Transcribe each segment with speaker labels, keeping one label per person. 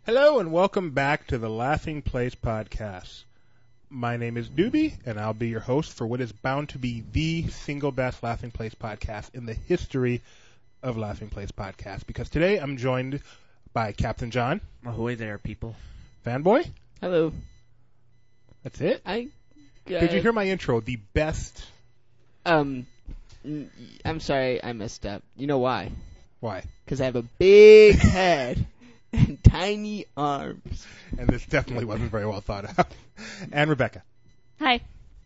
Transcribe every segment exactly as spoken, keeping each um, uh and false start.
Speaker 1: Hello and welcome back to the Laughing Place podcast. My name is Doobie, and I'll be your host for what is bound to be the single best Laughing Place podcast in the history of Laughing Place podcasts. Because today I'm joined by Captain John.
Speaker 2: Ahoy there, people.
Speaker 1: Fanboy.
Speaker 3: Hello.
Speaker 1: That's it?
Speaker 3: I. Uh,
Speaker 1: Did you hear my intro? The best.
Speaker 3: Um, n- I'm sorry, I messed up. You know why?
Speaker 1: Why?
Speaker 3: Because I have a big head and tiny arms.
Speaker 1: And this definitely wasn't very well thought out. And Rebecca.
Speaker 4: Hi.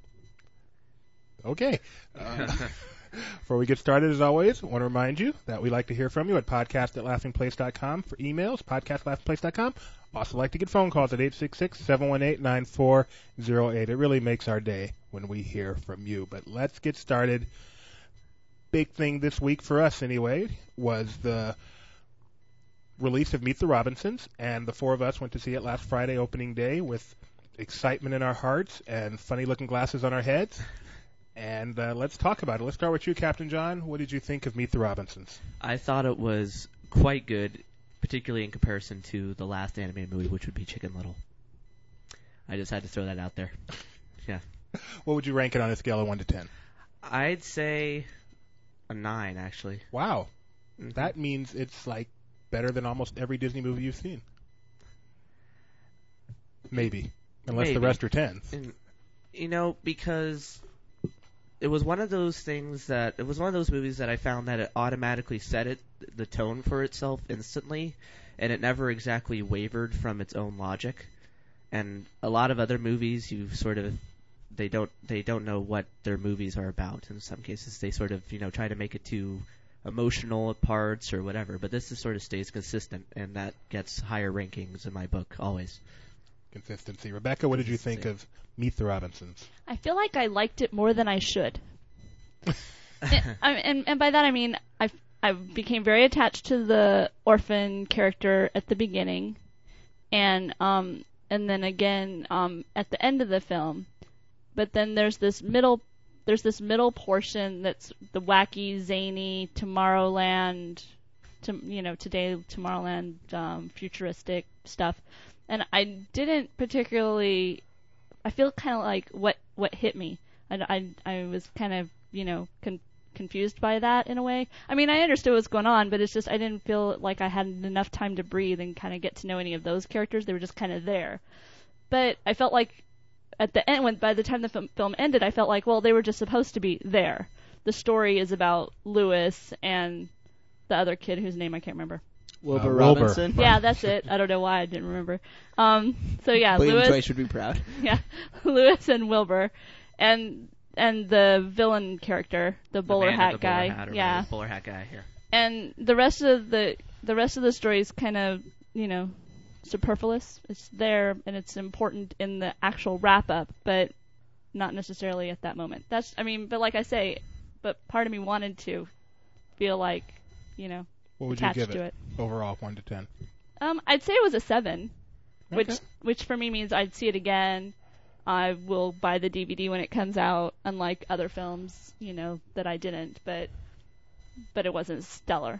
Speaker 1: Okay. Uh, before we get started, as always, I want to remind you that we like to hear from you at podcast at laughing place dot com for emails, podcast at laughing place dot com. Also like to get phone calls at eight six six, seven one eight, nine four zero eight. It really makes our day when we hear from you. But let's get started. Big thing this week for us, anyway, was the release of Meet the Robinsons, and the four of us went to see it last Friday, opening day, with excitement in our hearts and funny-looking glasses on our heads. And uh, let's talk about it. Let's start with you, Captain John. What did you think of Meet the Robinsons?
Speaker 2: I thought it was quite good, particularly in comparison to the last animated movie, which would be Chicken Little. I just had to throw that out there. Yeah.
Speaker 1: What would you rank it on a scale of one to ten?
Speaker 2: I'd say a nine, actually.
Speaker 1: Wow.
Speaker 2: Mm-hmm.
Speaker 1: That means it's like better than almost every Disney movie you've seen. Maybe. Unless
Speaker 2: Maybe.
Speaker 1: the rest are tens.
Speaker 2: And, you know, because it was one of those things that, it was one of those movies that I found that it automatically set it, the tone for itself instantly, and it never exactly wavered from its own logic. And a lot of other movies, you sort of, they don't, they don't know what their movies are about. In some cases, they sort of, you know, try to make it too emotional at parts or whatever, but this just sort of stays consistent, and that gets higher rankings in my book, always.
Speaker 1: Consistency. Rebecca, what did you think of Meet the Robinsons?
Speaker 4: I feel like I liked it more than I should. and, I- and and by that I mean I I became very attached to the orphan character at the beginning, and um and then again um at the end of the film, but then there's this middle there's this middle portion that's the wacky, zany Tomorrowland, to you know today Tomorrowland um, futuristic stuff. And I didn't particularly, I feel kind of like what, what hit me. I, I, I was kind of, you know, con- confused by that in a way. I mean, I understood what's going on, but it's just I didn't feel like I had enough time to breathe and kind of get to know any of those characters. They were just kind of there. But I felt like at the end, when by the time the film, film ended, I felt like, well, they were just supposed to be there. The story is about Lewis and the other kid whose name I can't remember.
Speaker 3: Wilbur
Speaker 1: Uh,
Speaker 3: Robinson.
Speaker 1: Wilbur.
Speaker 4: Yeah, that's it. I don't know why I didn't remember. Um, so yeah,
Speaker 3: William
Speaker 4: Lewis.
Speaker 3: Joyce would be proud.
Speaker 4: Yeah, Lewis and Wilbur, and and the villain character, the bowler
Speaker 2: the man
Speaker 4: hat
Speaker 2: in the bowler
Speaker 4: guy.
Speaker 2: hat or
Speaker 4: Yeah,
Speaker 2: whatever, bowler hat guy here.
Speaker 4: and the rest of the the rest of the story is kind of you know superfluous. It's there and it's important in the actual wrap up, but not necessarily at that moment. That's I mean, but like I say, but part of me wanted to feel like you know
Speaker 1: What would
Speaker 4: attached
Speaker 1: you give
Speaker 4: to
Speaker 1: it,
Speaker 4: it.
Speaker 1: overall, one to ten?
Speaker 4: Um, I'd say it was a seven, which
Speaker 1: Okay.
Speaker 4: which for me means I'd see it again. I will buy the D V D when it comes out, unlike other films, you know, that I didn't. But but it wasn't stellar.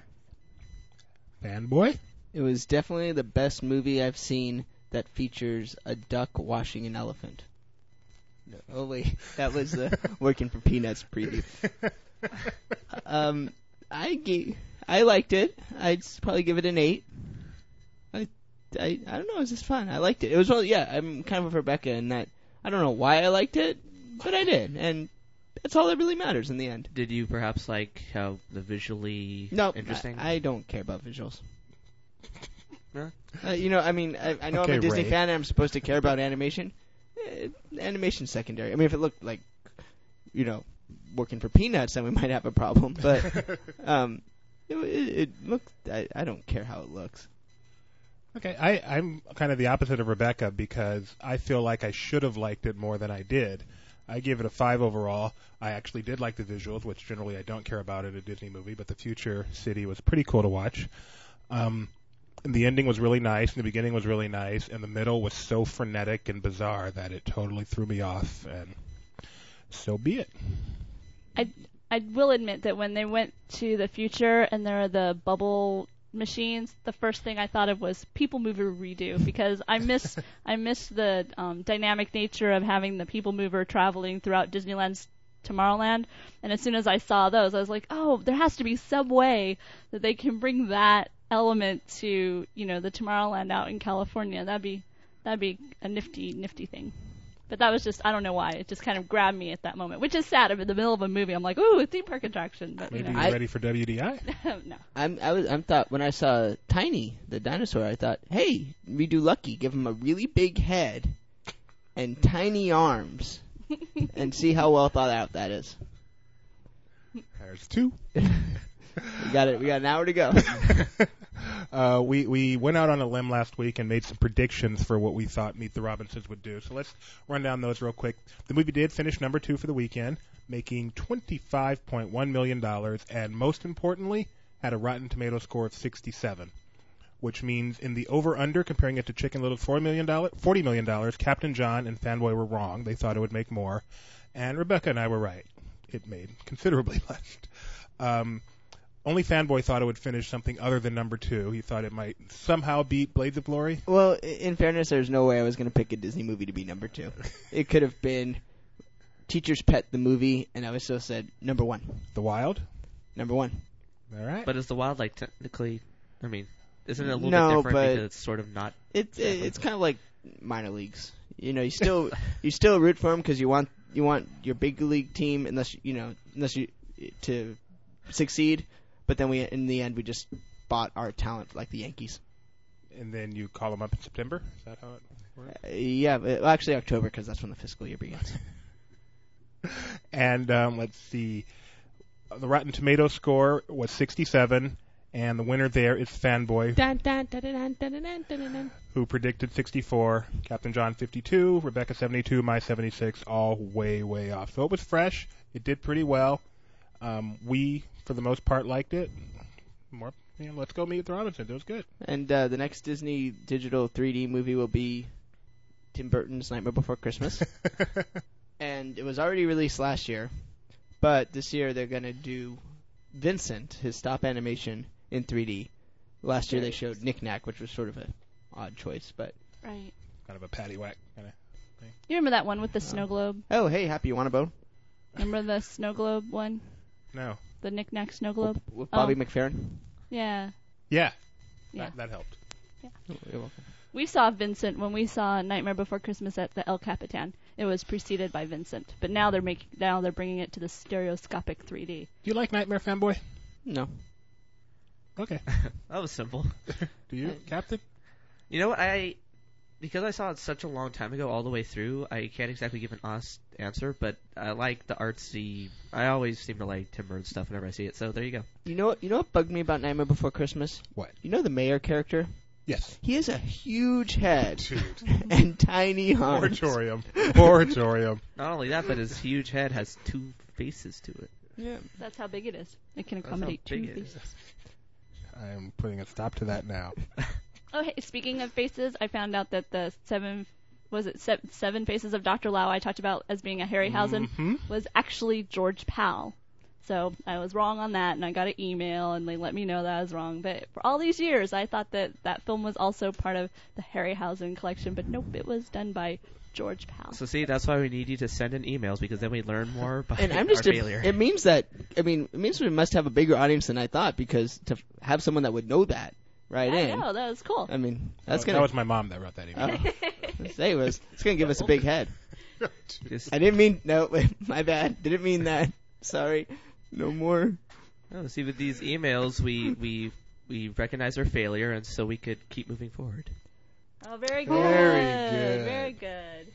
Speaker 1: Fanboy?
Speaker 3: It was definitely the best movie I've seen that features a duck washing an elephant. No, oh wait, that was the Working for Peanuts preview. Um, I gave, I liked it. I'd s- probably give it an eight. I, I, I don't know. It was just fun. I liked it. It was well, yeah. I'm kind of with Rebecca in that I don't know why I liked it, but I did, and that's all that really matters in the end.
Speaker 2: Did you perhaps like how the visually
Speaker 3: No,
Speaker 2: interesting?
Speaker 3: I, I don't care about visuals.
Speaker 2: Huh?
Speaker 3: Uh, you know, I mean, I, I know
Speaker 1: Okay,
Speaker 3: I'm a Disney
Speaker 1: Ray.
Speaker 3: fan and I'm supposed to care about animation. Eh, animation's secondary. I mean, if it looked like, you know, Working for Peanuts, then we might have a problem. But um, it, it, it looked. I, I don't care how it looks.
Speaker 1: Okay, I, I'm kind of the opposite of Rebecca because I feel like I should have liked it more than I did. I gave it a five overall. I actually did like the visuals, which generally I don't care about in a Disney movie, but the Future City was pretty cool to watch. Um, and the ending was really nice, and the beginning was really nice, and the middle was so frenetic and bizarre that it totally threw me off, and so be it.
Speaker 4: I I will admit that when they went to the future and there are the bubble machines, the first thing I thought of was People Mover redo, because I miss I miss the um, dynamic nature of having the People Mover traveling throughout Disneyland's Tomorrowland. And as soon as I saw those, I was like, oh, there has to be some way that they can bring that element to, you know, the Tomorrowland out in California. That'd be that'd be a nifty nifty thing. But that was just, I don't know why, it just kind of grabbed me at that moment, which is sad. I'm in the middle of a movie. I'm like, ooh, a theme park attraction. But,
Speaker 1: Maybe
Speaker 4: you know.
Speaker 1: you're
Speaker 3: I-
Speaker 1: ready for W D I?
Speaker 4: No.
Speaker 3: I'm I was I'm thought when I saw Tiny the dinosaur, I thought, hey, redo Lucky, give him a really big head and tiny arms, and see how well thought out that is.
Speaker 1: There's two.
Speaker 3: We got it. We got an hour to go.
Speaker 1: uh, we we went out on a limb last week and made some predictions for what we thought Meet the Robinsons would do. So let's run down those real quick. The movie did finish number two for the weekend, making twenty-five point one million dollars, and most importantly, had a Rotten Tomato score of sixty-seven, which means in the over-under, comparing it to Chicken Little, four million dollars, forty million dollars, Captain John and Fanboy were wrong. They thought it would make more. And Rebecca and I were right. It made considerably less. Um, only Fanboy thought it would finish something other than number two. He thought it might somehow beat Blades of Glory.
Speaker 3: Well, i- in fairness, there's no way I was going to pick a Disney movie to be number two. It could have been Teacher's Pet the movie, and I would still said number one.
Speaker 1: The Wild.
Speaker 3: Number one.
Speaker 1: All right.
Speaker 2: But is the Wild like technically? I mean, isn't it a little
Speaker 3: No,
Speaker 2: bit different
Speaker 3: but-
Speaker 2: because it's sort of not?
Speaker 3: It's
Speaker 2: Exactly.
Speaker 3: it's kind of like minor leagues. You know, you still you still root for them because you want you want your big league team, unless you know unless you to succeed. But then we in the end we just bought our talent like the Yankees.
Speaker 1: And then you call them up in September? Is that how it works?
Speaker 3: Uh, yeah, but, well, actually October because that's when the fiscal year begins.
Speaker 1: And um, let's see. The Rotten Tomato score was sixty-seven, and the winner there is Fanboy,
Speaker 3: Dun, dun, dun, dun, dun, dun, dun, dun, dun, dun.
Speaker 1: who predicted sixty-four, Captain John fifty-two, Rebecca seventy-two, my seventy-six, all way, way off. So it was fresh. It did pretty well. Um, we, for the most part, liked it. More, you know, let's go Meet the Robinsons. It was good.
Speaker 3: And uh, the next Disney digital three D movie will be Tim Burton's Nightmare Before Christmas. And it was already released last year, but this year they're going to do Vincent, his stop animation, in three D. Last year they showed Knick Knack, which was sort of an odd choice, but...
Speaker 4: Right.
Speaker 1: Kind of a paddywhack kind of.
Speaker 4: You remember that one with the snow globe?
Speaker 3: Oh, hey, Happy, you want a bone?
Speaker 4: Remember the snow globe one?
Speaker 1: No.
Speaker 4: The Knick-Knack snow globe?
Speaker 3: With Bobby
Speaker 4: Oh.
Speaker 3: McFerrin?
Speaker 4: Yeah.
Speaker 1: Yeah.
Speaker 4: Yeah.
Speaker 1: That, that helped.
Speaker 3: Oh, you're welcome.
Speaker 4: We saw Vincent when we saw Nightmare Before Christmas at the El Capitan. It was preceded by Vincent, but now they're making now they're bringing it to the stereoscopic three D.
Speaker 1: Do you like Nightmare, Fanboy?
Speaker 3: No.
Speaker 1: Okay.
Speaker 2: That was simple.
Speaker 1: Do you, Captain?
Speaker 2: You know what? I because I saw it such a long time ago, all the way through. I can't exactly give an honest answer, but I like the artsy. I always seem to like Tim Burton stuff whenever I see it. So there you go.
Speaker 3: You know what? You know what bugged me about Nightmare Before Christmas?
Speaker 1: What?
Speaker 3: You know the mayor character?
Speaker 1: Yes.
Speaker 3: He has a huge head
Speaker 1: Dude.
Speaker 3: and tiny arms.
Speaker 1: Moratorium. Moratorium.
Speaker 2: Not only that, but his huge head has two faces to it.
Speaker 3: Yeah.
Speaker 4: That's how big it is. It can
Speaker 2: That's how
Speaker 4: accommodate two
Speaker 2: big it is.
Speaker 4: faces.
Speaker 1: I am putting a stop to that now.
Speaker 4: Oh, hey, speaking of faces, I found out that the seven was it se- seven faces of Doctor Lau I talked about as being a Harryhausen
Speaker 1: Mhm.
Speaker 4: was actually George Pal. So I was wrong on that, and I got an email, and they let me know that I was wrong. But for all these years, I thought that that film was also part of the Harryhausen collection, but nope, it was done by George Pal.
Speaker 2: So see, that's why we need you to send in emails because then we learn more about
Speaker 3: And I'm just
Speaker 2: our
Speaker 3: a-
Speaker 2: failure.
Speaker 3: it means that I mean it means we must have a bigger audience than I thought because to f- have someone that would know that right
Speaker 4: I
Speaker 3: in.
Speaker 4: know, that was cool.
Speaker 3: I mean that's
Speaker 1: Oh,
Speaker 3: gonna
Speaker 1: That was my mom that wrote that email.
Speaker 3: oh, say it was it's gonna give us a big head.
Speaker 2: Just-
Speaker 3: I didn't mean no my bad didn't mean that sorry no more.
Speaker 2: oh, see, with these emails, we we we recognize our failure, and so we could keep moving forward.
Speaker 4: Oh, very good.
Speaker 1: Very good.
Speaker 4: Very good.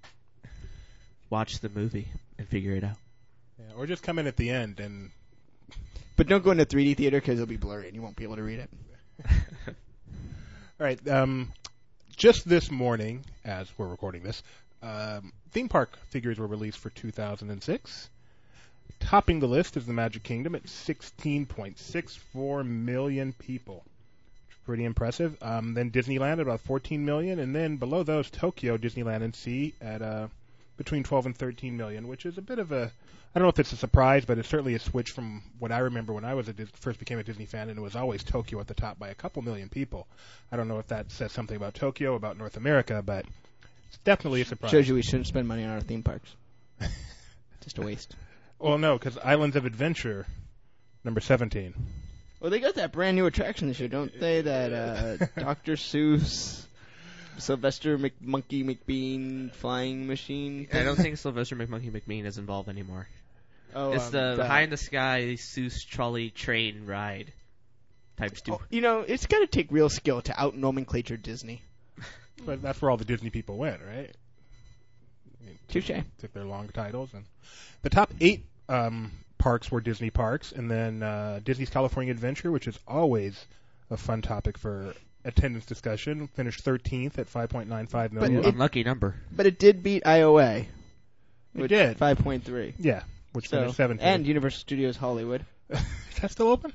Speaker 2: Watch the movie and figure it out.
Speaker 1: Yeah, or just come in at the end and
Speaker 3: But don't go into three D theater because it'll be blurry and you won't be able to read it.
Speaker 1: all right. Um, just this morning, as we're recording this, um, theme park figures were released for two thousand six. Topping the list is the Magic Kingdom at sixteen point six four million people. Pretty impressive. Um, then Disneyland at about fourteen million, and then below those, Tokyo Disneyland and Sea at uh, between twelve and thirteen million, which is a bit of a, I don't know if it's a surprise, but it's certainly a switch from what I remember when I was a Dis- first became a Disney fan, and it was always Tokyo at the top by a couple million people. I don't know if that says something about Tokyo, about North America, but it's definitely a surprise.
Speaker 3: Shows you we shouldn't spend money on our theme parks. Just a waste.
Speaker 1: Well, no, because Islands of Adventure, number seventeen.
Speaker 3: Well, they got that brand new attraction this year, don't they? That uh, Doctor Seuss, Sylvester McMonkey McBean flying machine.
Speaker 2: I don't think Sylvester McMonkey McBean is involved anymore.
Speaker 3: Oh,
Speaker 2: it's
Speaker 3: um,
Speaker 2: the
Speaker 3: that.
Speaker 2: high in the sky Seuss trolley train ride types two.
Speaker 3: Oh, you know, it's got to take real skill to out nomenclature Disney.
Speaker 1: But that's where all the Disney people went, right? I mean,
Speaker 3: Touche.
Speaker 1: took their long titles, and the top eight um, parks were Disney parks, and then uh, Disney's California Adventure, which is always a fun topic for attendance discussion, finished thirteenth at five point nine five million.
Speaker 3: But it-
Speaker 2: Unlucky number.
Speaker 3: But it did beat I O A.
Speaker 1: It did.
Speaker 3: five point three.
Speaker 1: Yeah, which
Speaker 3: So,
Speaker 1: finished seventeenth.
Speaker 3: and Universal Studios Hollywood.
Speaker 1: Is that still open?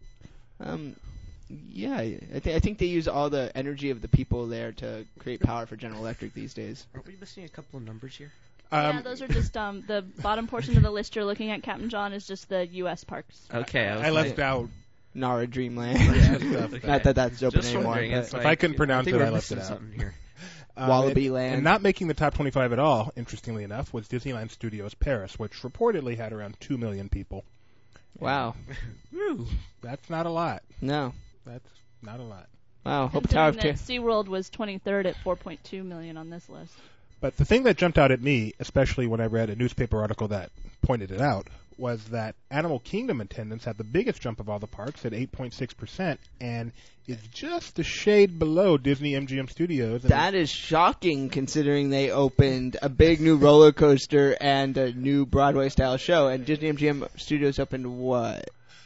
Speaker 3: Um, yeah, I, th- I think they use all the energy of the people there to create power for General Electric these days.
Speaker 2: Are we missing a couple of numbers here?
Speaker 1: Um,
Speaker 4: yeah, those are just um, the bottom portion of the list you're looking at, Captain John, is just the U S parks.
Speaker 2: Okay, I, was
Speaker 1: I left
Speaker 2: like,
Speaker 1: out.
Speaker 3: Nara Dreamland.
Speaker 1: stuff.
Speaker 2: Okay.
Speaker 3: Not that that's open
Speaker 2: Just
Speaker 3: anymore.
Speaker 2: wondering,
Speaker 3: but-
Speaker 2: it's
Speaker 1: If
Speaker 2: like,
Speaker 1: I couldn't pronounce
Speaker 2: I think
Speaker 1: it,
Speaker 2: we're
Speaker 1: I left
Speaker 2: missing
Speaker 1: it out.
Speaker 2: something here.
Speaker 1: Um,
Speaker 3: Wallaby
Speaker 1: and,
Speaker 3: Land.
Speaker 1: And not making the top twenty-five at all, interestingly enough, was Disneyland Studios Paris, which reportedly had around two million people.
Speaker 3: Wow.
Speaker 2: Woo.
Speaker 1: That's not a lot.
Speaker 3: No.
Speaker 1: That's not a lot.
Speaker 3: Wow. Hope Tower of
Speaker 4: Considering
Speaker 3: Terror.
Speaker 4: that SeaWorld was twenty-third at four point two million on this list.
Speaker 1: But the thing that jumped out at me, especially when I read a newspaper article that pointed it out, was that Animal Kingdom attendance had the biggest jump of all the parks at eight point six percent, and is just a shade below Disney M G M Studios. And
Speaker 3: That is shocking considering they opened a big new roller coaster and a new Broadway-style show, and Disney M G M Studios opened what?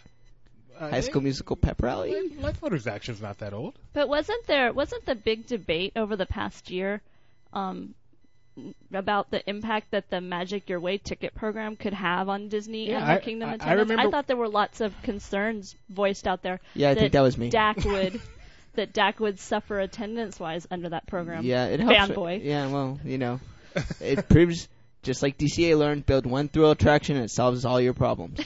Speaker 1: uh,
Speaker 3: High School Musical Pep Rally?
Speaker 1: Life Life Motors Action's not that old.
Speaker 4: But wasn't there wasn't the big debate over the past year um, about the impact that the Magic Your Way ticket program could have on Disney
Speaker 1: Yeah,
Speaker 4: Animal
Speaker 1: I-
Speaker 4: Kingdom
Speaker 1: I- I
Speaker 4: attendance?
Speaker 1: remember-
Speaker 4: thought there were lots of concerns voiced out there.
Speaker 3: Yeah, I think that was me.
Speaker 4: Dak would that Dak would suffer attendance-wise under that program.
Speaker 3: Yeah, it helps.
Speaker 4: Fanboy.
Speaker 3: Yeah, well, you know, it proves just like D C A learned, build one thrill attraction and it solves all your problems.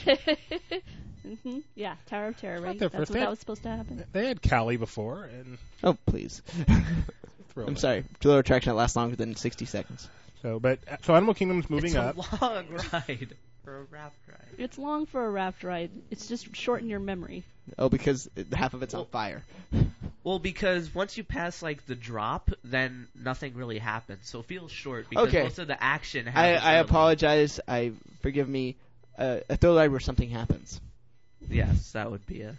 Speaker 4: hmm Yeah, Tower of Terror,
Speaker 1: Not
Speaker 4: right?
Speaker 1: their
Speaker 4: That's
Speaker 1: first
Speaker 4: what
Speaker 1: hit.
Speaker 4: that was supposed to happen.
Speaker 1: They had Cali before, and
Speaker 3: Oh, please.
Speaker 1: throw
Speaker 3: I'm
Speaker 1: it.
Speaker 3: sorry. Thrill attraction that lasts longer than sixty seconds.
Speaker 1: So, but so Animal Kingdom's moving
Speaker 2: it's
Speaker 1: up.
Speaker 2: a long ride for a raft ride.
Speaker 4: It's long for a raft ride. It's just short in your memory.
Speaker 3: Oh, because it- half of it's on fire.
Speaker 2: Well, because once you pass like the drop, then nothing really happens. So it feels short because
Speaker 3: Okay.
Speaker 2: most of the action
Speaker 3: I,
Speaker 2: happens.
Speaker 3: I
Speaker 2: early.
Speaker 3: apologize. I forgive me. Uh, a thrill ride where something happens.
Speaker 2: Yes, that would be a.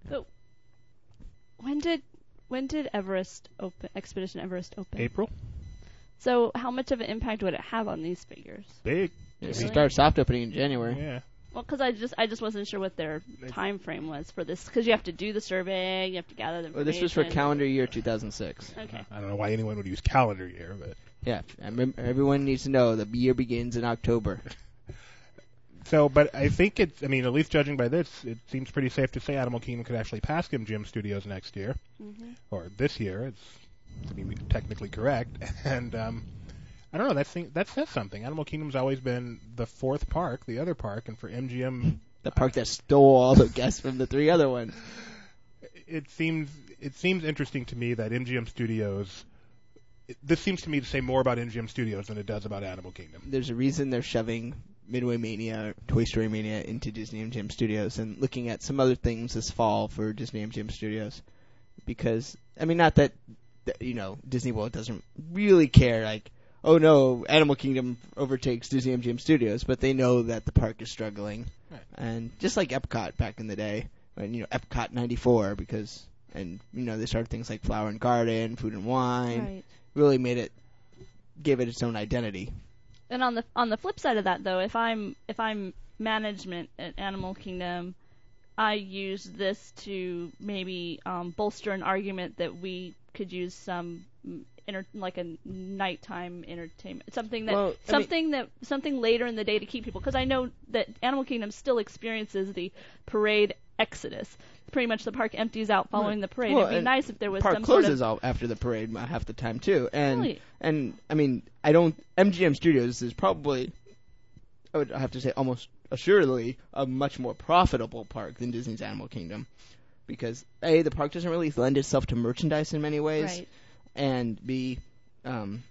Speaker 4: When did when did Everest open? Expedition Everest open?
Speaker 1: April,
Speaker 4: So how much of an impact would it have on these figures?
Speaker 1: big.
Speaker 3: It
Speaker 4: Really?
Speaker 3: starts soft opening in January.
Speaker 1: Yeah.
Speaker 4: Well, because I just I just wasn't sure what their
Speaker 1: They-
Speaker 4: time frame was for this. Because you have to do the survey, you have to gather the
Speaker 3: Well,
Speaker 4: information.
Speaker 3: this was for calendar year two thousand six.
Speaker 4: Okay.
Speaker 1: I don't know why anyone would use calendar year, but
Speaker 3: Yeah, I remember, everyone needs to know the year begins in October.
Speaker 1: so. But I think it's. I mean, at least judging by this, it seems pretty safe to say Animal Kingdom could actually pass M G M Studios next year,
Speaker 4: hmm
Speaker 1: or this year. It's to be technically correct, and um, I don't know. That thing, that says something. Animal Kingdom's always been the fourth park, the other park, and for M G M,
Speaker 3: The park that stole all the guests from the three other ones.
Speaker 1: it seems it seems interesting to me that M G M Studios. It, this seems to me to say more about M G M Studios than it does about Animal Kingdom.
Speaker 3: There's a reason they're shoving Midway Mania, Toy Story Mania into Disney M G M Studios and looking at some other things this fall for Disney M G M Studios. Because, I mean, not that, that you know, Disney World doesn't really care, like, oh no, Animal Kingdom overtakes Disney M G M Studios, but they know that the park is struggling.
Speaker 1: Right.
Speaker 3: And just like Epcot back in the day, when, you know, Epcot ninety-four, because, and, you know, they started things like Flower and Garden, Food and Wine,
Speaker 4: Right.
Speaker 3: really made it, gave it its own identity.
Speaker 4: And on the on the flip side of that, though, if I'm if I'm management at Animal Kingdom, I use this to maybe um, bolster an argument that we could use some mm, inter- like a nighttime entertainment, something that
Speaker 3: Well, I mean-
Speaker 4: something that something later in the day to keep people. Because I know that Animal Kingdom still experiences the parade exodus. pretty much the park empties out following
Speaker 3: Right.
Speaker 4: the parade.
Speaker 3: Well,
Speaker 4: It'd be
Speaker 3: and
Speaker 4: nice if there was
Speaker 3: park
Speaker 4: some sort
Speaker 3: closes
Speaker 4: of
Speaker 3: all after the parade uh, half the time too, and
Speaker 4: Really?
Speaker 3: and I mean I don't M G M Studios is probably I would have to say almost assuredly a much more profitable park than Disney's Animal Kingdom, because A, the park doesn't really lend itself to merchandise in many ways,
Speaker 4: right.
Speaker 3: and B, um,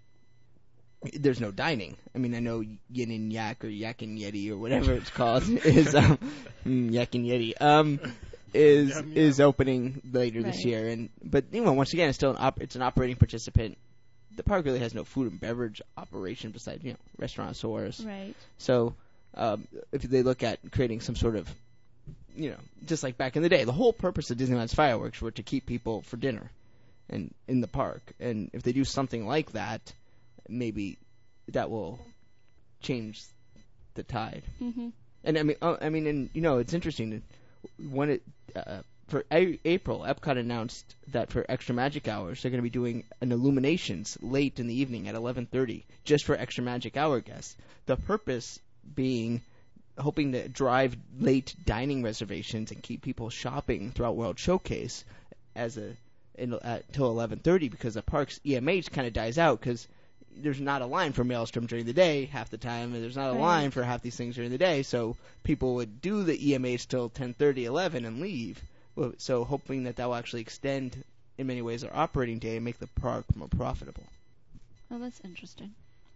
Speaker 3: there's no dining. I mean, I know Yin and Yak or Yak and Yeti or whatever it's called is um, mm, Yak and Yeti um, is
Speaker 1: Yum, yum.
Speaker 3: is opening later this
Speaker 4: Right.
Speaker 3: year, and but you know once again it's still an op- it's an operating participant. The park really has no food and beverage operation besides you know restaurateurs.
Speaker 4: Right.
Speaker 3: So um, if they look at creating some sort of, you know, just like back in the day, the whole purpose of Disneyland's fireworks were to keep people for dinner and in the park. And if they do something like that, maybe that will change the tide.
Speaker 4: Mhm.
Speaker 3: And I mean, oh, I mean, and you know, it's interesting that when it uh, for a- April, Epcot announced that for Extra Magic Hours, they're going to be doing an illuminations late in the evening at eleven thirty, just for Extra Magic Hour guests. The purpose being hoping to drive late dining reservations and keep people shopping throughout World Showcase as a in, at, till eleven thirty, because the park's E M H kind of dies out because there's not a line for Maelstrom during the day half the time, and there's not a
Speaker 4: Right.
Speaker 3: line for half these things during the day, so people would do the E M H till ten thirty, eleven and leave. Well, so hoping that that will actually extend in many ways our operating day and make the park more profitable.
Speaker 4: Oh, that's interesting.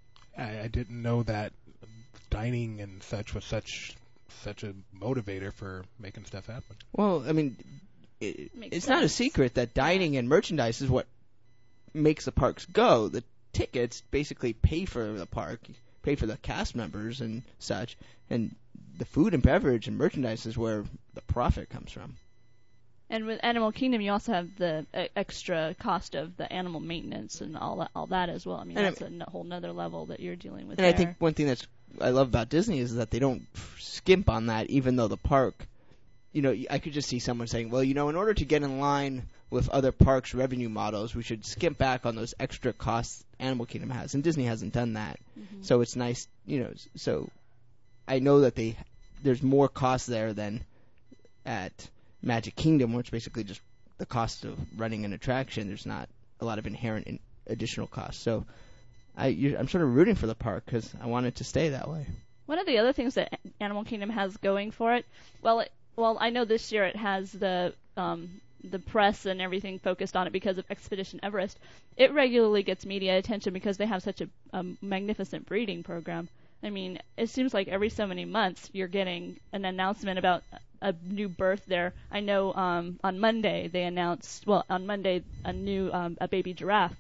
Speaker 1: I, I didn't know that dining and such was such such a motivator for making stuff happen.
Speaker 3: Well, I mean, it,
Speaker 4: Makes
Speaker 3: it's not a
Speaker 4: sense.
Speaker 3: secret that dining and merchandise is what makes the parks go. The tickets basically pay for the park, pay for the cast members and such, and the food and beverage and merchandise is where the profit comes from.
Speaker 4: And with Animal Kingdom, you also have the uh, extra cost of the animal maintenance and all that, all that as well. I mean,
Speaker 3: And I
Speaker 4: that's a n- whole nother level that you're dealing with
Speaker 3: And
Speaker 4: there.
Speaker 3: I think one thing that's I love about Disney is that they don't skimp on that, even though the park, you know, I could just see someone saying, well, you know, in order to get in line with other parks' revenue models, we should skimp back on those extra costs Animal Kingdom has. And Disney hasn't done that.
Speaker 4: Mhm.
Speaker 3: So it's nice, you know, s- so I know that they there's more cost there than at Magic Kingdom, which basically just the cost of running an attraction. There's not a lot of inherent in additional costs. So I, you, I'm sort of rooting for the park because I want it to stay that way.
Speaker 4: One of the other things that Animal Kingdom has going for it, well, it, well, I know this year it has the um, the press and everything focused on it because of Expedition Everest. It regularly gets media attention because they have such a, a magnificent breeding program. I mean, it seems like every so many months you're getting an announcement about a new birth there. I know um, on Monday they announced, well, on Monday a new um, a baby giraffe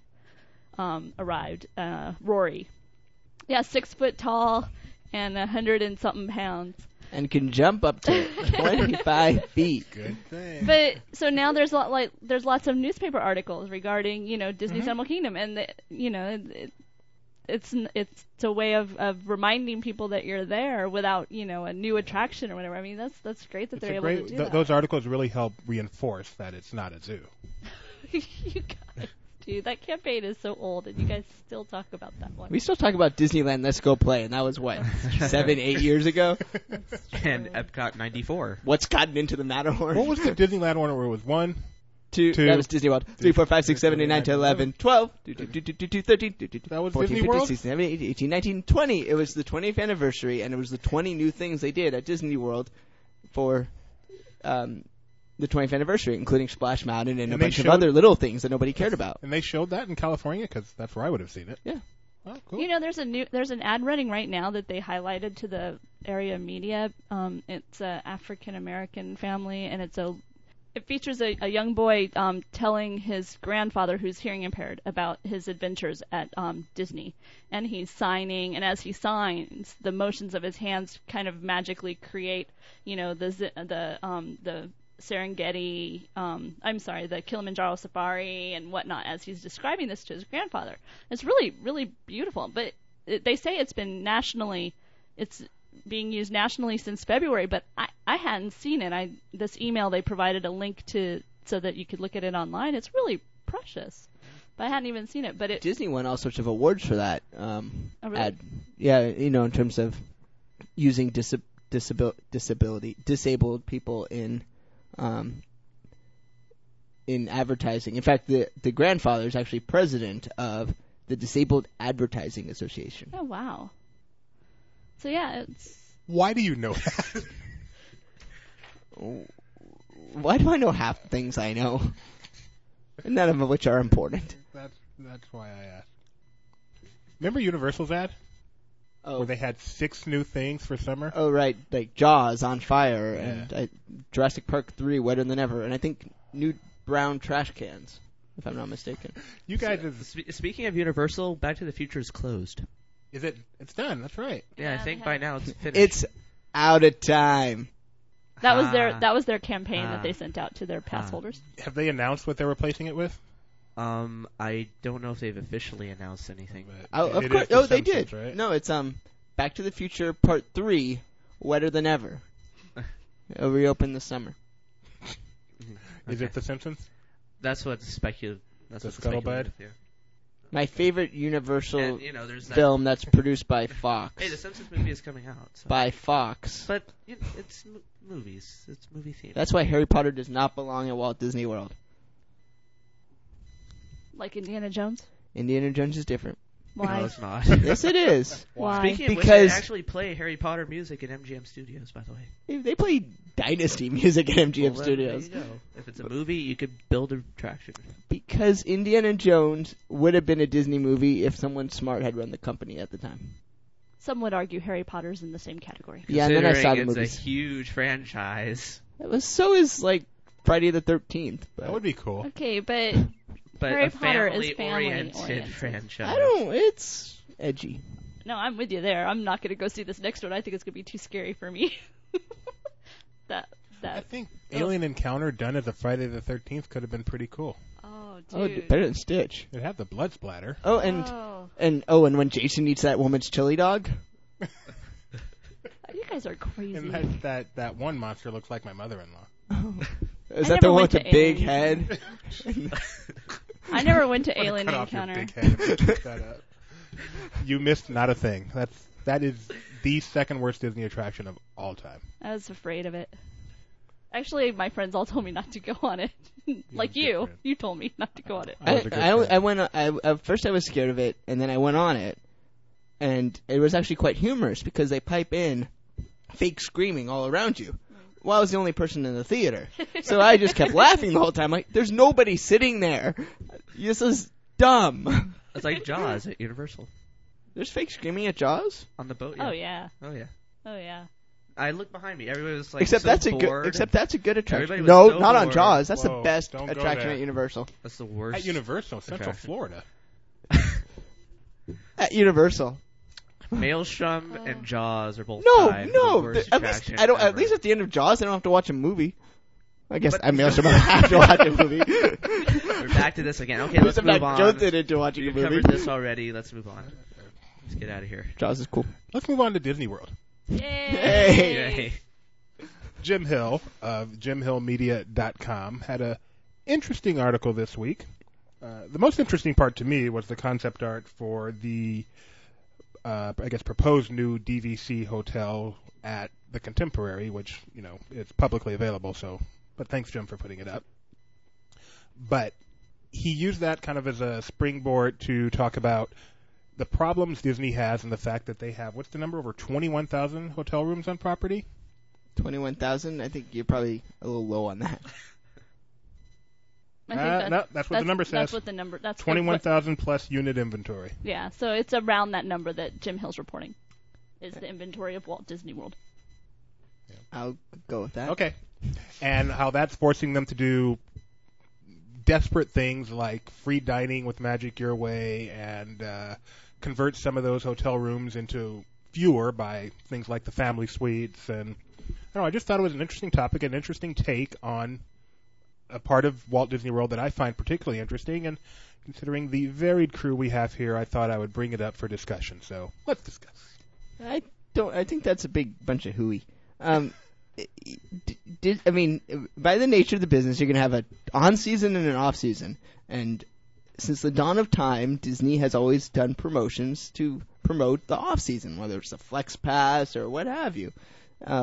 Speaker 4: um, arrived, uh, Rory. Yeah, six foot tall and a hundred and something pounds.
Speaker 3: And can jump up to twenty-five feet.
Speaker 1: Good thing.
Speaker 4: But so now there's a lot like there's lots of newspaper articles regarding you know Disney's
Speaker 1: Mhm.
Speaker 4: Animal Kingdom, and the, you know it, it, it's n- it's a way of, of reminding people that you're there without you know a new attraction or whatever. I mean that's that's great that
Speaker 1: It's
Speaker 4: they're
Speaker 1: a
Speaker 4: able
Speaker 1: great,
Speaker 4: to do
Speaker 1: th-
Speaker 4: that.
Speaker 1: those articles really help reinforce that it's not a zoo.
Speaker 4: You guys, dude, that campaign is so old, and you guys still talk about that one.
Speaker 3: We still talk about Disneyland Let's Go Play, and that was what, seven, eight years ago?
Speaker 2: And Epcot ninety-four.
Speaker 3: What's gotten into the Matterhorn?
Speaker 1: What was the Disneyland one where it was one?
Speaker 3: Two,
Speaker 1: Two.
Speaker 3: that was Disney World. Three, four, five, six, seven, eight, nine, ten, eleven, twelve, two, two, two, two, two, two, thirteen, two, two, two,
Speaker 1: That was
Speaker 3: fourteen,
Speaker 1: Disney
Speaker 3: fifteen,
Speaker 1: World?
Speaker 3: sixteen, seventeen, eighteen, eighteen, nineteen, twenty. It was the twentieth anniversary, and it was the twenty new things they did at Disney World for um, the twentieth anniversary, including Splash Mountain and,
Speaker 1: And
Speaker 3: a
Speaker 1: they
Speaker 3: bunch of
Speaker 1: showed-
Speaker 3: other little things that nobody cared about.
Speaker 1: And they showed that in California because that's where I would have seen it.
Speaker 3: Yeah.
Speaker 1: Oh, cool.
Speaker 4: You know, there's a new there's an ad running right now that they highlighted to the area media. Um, it's a African American family, and it's a it features a, a young boy um, telling his grandfather, who's hearing impaired, about his adventures at um, Disney, and he's signing. And as he signs, the motions of his hands kind of magically create, you know, the zi- the um, the Serengeti, um, I'm sorry, the Kilimanjaro safari and whatnot as he's describing this to his grandfather. It's really, really beautiful. But it, they say it's been nationally, it's being used nationally since February, but I, I hadn't seen it. I this email they provided a link to so that you could look at it online. It's really precious. But I hadn't even seen it. But it
Speaker 3: Disney won all sorts of awards for that. Um,
Speaker 4: Oh, really?
Speaker 3: ad, yeah, you know, in terms of using disab- disabil- disability, disabled people in um, in advertising. In fact, the the grandfather is actually president of the Disabled Advertising Association.
Speaker 4: Oh wow. So yeah, it's
Speaker 1: Why do you know that?
Speaker 3: Why do I know half the things I know? None of which are important.
Speaker 1: That's that's why I asked. Remember Universal's ad?
Speaker 3: Oh,
Speaker 1: Where they had six new things for summer?
Speaker 3: oh right, like Jaws on fire,
Speaker 1: Yeah.
Speaker 3: and I, Jurassic Park three wetter than ever, and I think new brown trash cans, if I'm not mistaken.
Speaker 1: You guys, is,
Speaker 2: Spe- speaking of Universal, Back to the Future is closed.
Speaker 1: is it? It's done. That's right.
Speaker 2: Yeah,
Speaker 4: Yeah,
Speaker 2: I think
Speaker 4: they
Speaker 2: by
Speaker 4: have-
Speaker 2: now it's finished.
Speaker 3: It's out of time.
Speaker 4: that was their
Speaker 2: Ah.
Speaker 4: that was their campaign
Speaker 2: Ah.
Speaker 4: that they sent out to their pass
Speaker 2: Ah.
Speaker 4: holders.
Speaker 1: Have they announced what they're replacing it with?
Speaker 2: Um, I don't know if they've officially announced anything.
Speaker 1: But
Speaker 3: Oh,
Speaker 1: it
Speaker 3: of
Speaker 1: is
Speaker 3: course.
Speaker 1: The
Speaker 3: Oh, they
Speaker 1: Simpsons,
Speaker 3: did.
Speaker 1: Right?
Speaker 3: No, it's um, Back to the Future Part Three, wetter than ever. It'll reopen this summer.
Speaker 1: Is
Speaker 2: Okay.
Speaker 1: it The Simpsons?
Speaker 2: That's what's speculative. That's
Speaker 1: The
Speaker 2: what's
Speaker 1: Scuttlebutt?
Speaker 2: speculative here.
Speaker 3: My favorite Universal
Speaker 2: And you know, there's that.
Speaker 3: film that's produced by Fox.
Speaker 2: Hey, the Simpsons movie is coming out. So.
Speaker 3: By Fox.
Speaker 2: But you know, it's m- movies. It's movie themed.
Speaker 3: That's why Harry Potter does not belong at Walt Disney World.
Speaker 4: Like Indiana Jones.
Speaker 3: Indiana Jones is different.
Speaker 4: Why?
Speaker 2: No, it's not.
Speaker 3: Yes, it is.
Speaker 4: Why?
Speaker 2: Speaking of which,
Speaker 3: Because-
Speaker 2: they actually play Harry Potter music in M G M Studios, by the way.
Speaker 3: They- They play Dynasty music at M G M
Speaker 2: Well, then,
Speaker 3: Studios.
Speaker 2: There you go. If it's a movie, you could build an attraction.
Speaker 3: Because Indiana Jones would have been a Disney movie if someone smart had run the company at the time.
Speaker 4: Some would argue Harry Potter's in the same category.
Speaker 3: Yeah, and then I saw the
Speaker 2: Considering it's
Speaker 3: movies.
Speaker 2: a huge franchise.
Speaker 3: It was so is like Friday the thirteenth.
Speaker 1: That would be cool.
Speaker 4: Okay, but
Speaker 2: But
Speaker 4: Harry
Speaker 2: a
Speaker 4: Potter is
Speaker 2: family-oriented
Speaker 4: family-oriented.
Speaker 2: franchise.
Speaker 3: I don't. It's edgy.
Speaker 4: no, I'm with you there. I'm not going to go see this next one. I think it's going to be too scary for me. that
Speaker 1: I
Speaker 4: that.
Speaker 1: think
Speaker 4: Oh.
Speaker 1: Alien Encounter done as a Friday the thirteenth could have been pretty cool.
Speaker 4: Oh,
Speaker 3: Oh,
Speaker 4: dude.
Speaker 3: better than Stitch.
Speaker 1: It had the blood splatter.
Speaker 3: Oh, and
Speaker 4: Oh,
Speaker 3: and oh, and when Jason eats that woman's chili dog.
Speaker 4: you guys are crazy.
Speaker 1: And that, that, that one monster looks like my mother-in-law.
Speaker 3: Is
Speaker 4: I
Speaker 3: that the
Speaker 4: never
Speaker 3: one with
Speaker 4: went
Speaker 3: the
Speaker 4: to
Speaker 3: big
Speaker 4: Alien.
Speaker 3: head?
Speaker 4: I never went to
Speaker 1: Wanna
Speaker 4: Alien
Speaker 1: cut off your
Speaker 4: Encounter.
Speaker 1: big head if you keep that up. You missed not a thing. That's that is the second worst Disney attraction of all time.
Speaker 4: I was afraid of it. Actually, my friends all told me not to go on it. like
Speaker 1: a good
Speaker 4: you,
Speaker 1: friend.
Speaker 4: you told me not to go on it.
Speaker 1: I
Speaker 3: I,
Speaker 1: was a good
Speaker 3: I, only-
Speaker 1: friend.
Speaker 3: I went. on- I, at first, I was scared of it, and then I went on it, and it was actually quite humorous because they pipe in fake screaming all around you. Well, I was the only person in the theater, so I just kept laughing the whole time. Like, there's nobody sitting there. This is dumb.
Speaker 2: It's like Jaws at Universal.
Speaker 3: There's fake screaming at Jaws.
Speaker 2: On the boat,
Speaker 4: Oh
Speaker 2: yeah.
Speaker 4: yeah,
Speaker 2: Oh, yeah.
Speaker 4: oh yeah.
Speaker 2: I looked behind me. Everybody was like
Speaker 3: except
Speaker 2: so
Speaker 3: that's a
Speaker 2: bored.
Speaker 3: good. Except that's a good attraction.
Speaker 2: Everybody was
Speaker 3: No,
Speaker 2: so
Speaker 3: not on
Speaker 2: bored.
Speaker 3: Jaws. That's
Speaker 1: Whoa,
Speaker 3: the best
Speaker 1: don't go
Speaker 3: attraction
Speaker 1: there.
Speaker 3: at Universal.
Speaker 2: That's the worst.
Speaker 1: At Universal, Central
Speaker 2: attraction.
Speaker 1: Florida.
Speaker 3: At Universal.
Speaker 2: Maelstrom
Speaker 4: Oh.
Speaker 2: and Jaws are both
Speaker 3: No,
Speaker 2: tied for
Speaker 3: no.
Speaker 2: the worst
Speaker 3: At least
Speaker 2: attraction
Speaker 3: I don't. At
Speaker 2: ever.
Speaker 3: least at the end of Jaws, I don't have to watch a movie. I guess
Speaker 2: But-
Speaker 3: I may also have to watch a movie.
Speaker 2: We're back to this again. Okay,
Speaker 3: At
Speaker 2: let's
Speaker 3: least I'm
Speaker 2: move
Speaker 3: not
Speaker 2: on.
Speaker 3: jilted into watching
Speaker 2: We've
Speaker 3: a movie.
Speaker 2: covered this already. Let's move on. Let's get out of here.
Speaker 3: Jaws is cool.
Speaker 1: Let's move on to Disney World.
Speaker 4: Yay!
Speaker 3: Hey.
Speaker 2: Yay.
Speaker 1: Jim Hill of jim hill media dot com had a interesting article this week. Uh, the most interesting part to me was the concept art for the, uh, I guess, proposed new D V C hotel at the Contemporary, which, you know, it's publicly available. So, but thanks, Jim, for putting it up. But he used that kind of as a springboard to talk about the problems Disney has and the fact that they have, what's the number, over twenty-one thousand hotel rooms on property?
Speaker 3: Twenty-one thousand. I think you're probably a little low on that.
Speaker 4: I think
Speaker 1: Uh,
Speaker 4: that-
Speaker 1: no, that's what the number says.
Speaker 4: That's what the number. That's the-
Speaker 1: twenty-one thousand plus unit inventory.
Speaker 4: Yeah, so it's around that number that Jim Hill's reporting. Is the inventory of Walt Disney World.
Speaker 3: I'll go with that.
Speaker 1: Okay. And how that's forcing them to do desperate things like free dining with Magic Your Way and uh, convert some of those hotel rooms into fewer by things like the family suites. And I don't know, I just thought it was an interesting topic, an interesting take on a part of Walt Disney World that I find particularly interesting. And considering the varied crew we have here, I thought I would bring it up for discussion. So let's discuss.
Speaker 3: I don't. I think that's a big bunch of hooey. Um, d- did, I mean, by the nature of the business, you're going to have an on season and an off season, and since the dawn of time, Disney has always done promotions to promote the off season, whether it's a Flex Pass or what have you. Um,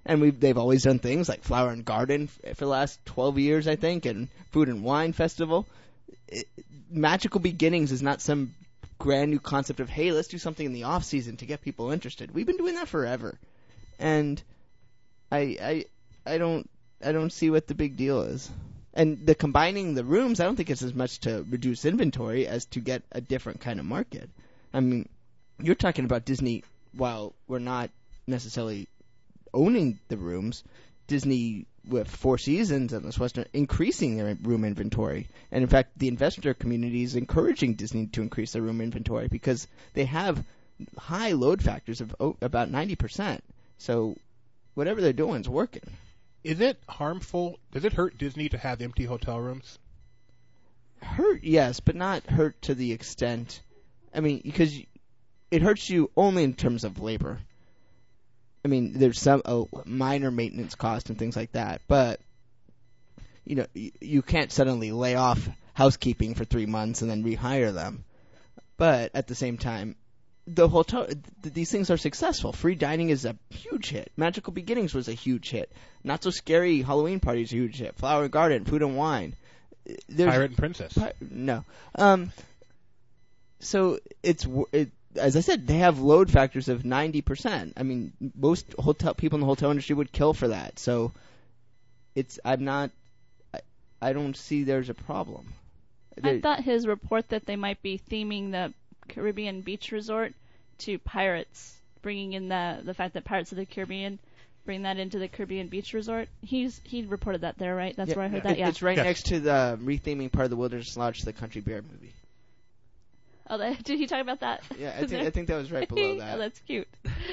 Speaker 3: And we they've always done things like Flower and Garden f- for the last twelve years, I think, and Food and Wine Festival. It, Magical Beginnings is not some grand new concept of, hey, let's do something in the off season to get people interested. We've been doing that forever, and I I I don't I don't see what the big deal is. And the combining the rooms, I don't think it's as much to reduce inventory as to get a different kind of market. I mean, you're talking about Disney, while we're not necessarily owning the rooms, Disney with Four Seasons and this Western increasing their room inventory. And in fact, the investor community is encouraging Disney to increase their room inventory because they have high load factors of oh, about ninety percent. So whatever they're doing is working.
Speaker 1: Is it harmful? Does it hurt Disney to have empty hotel rooms?
Speaker 3: Hurt, yes, but not hurt to the extent. I mean, because it hurts you only in terms of labor. I mean, there's some oh, minor maintenance cost and things like that, but you know, you, you can't suddenly lay off housekeeping for three months and then rehire them. But at the same time, the hotel, th- these things are successful. Free dining is a huge hit. Magical Beginnings was a huge hit. Not So Scary Halloween Party is a huge hit. Flower Garden, Food and Wine. There's,
Speaker 1: Pirate and Princess.
Speaker 3: Pi- no. Um. So it's it. As I said, they have load factors of ninety percent. I mean, most hotel people in the hotel industry would kill for that. So it's I'm not I, I don't see there's a problem.
Speaker 4: I
Speaker 3: There-
Speaker 4: thought his report that they might be theming the Caribbean beach resort to pirates, bringing in the the fact that Pirates of the Caribbean bring that into the Caribbean beach resort. He's he reported that there, right? That's
Speaker 3: Yeah,
Speaker 4: where I heard
Speaker 3: it-
Speaker 4: that. Yeah.
Speaker 3: It's right
Speaker 1: Yes.
Speaker 3: next to the retheming part of the Wilderness Lodge, the Country Bear movie.
Speaker 4: Oh, that, did he talk about that?
Speaker 3: Yeah, I think I think that was right below that.
Speaker 4: Oh, that's cute.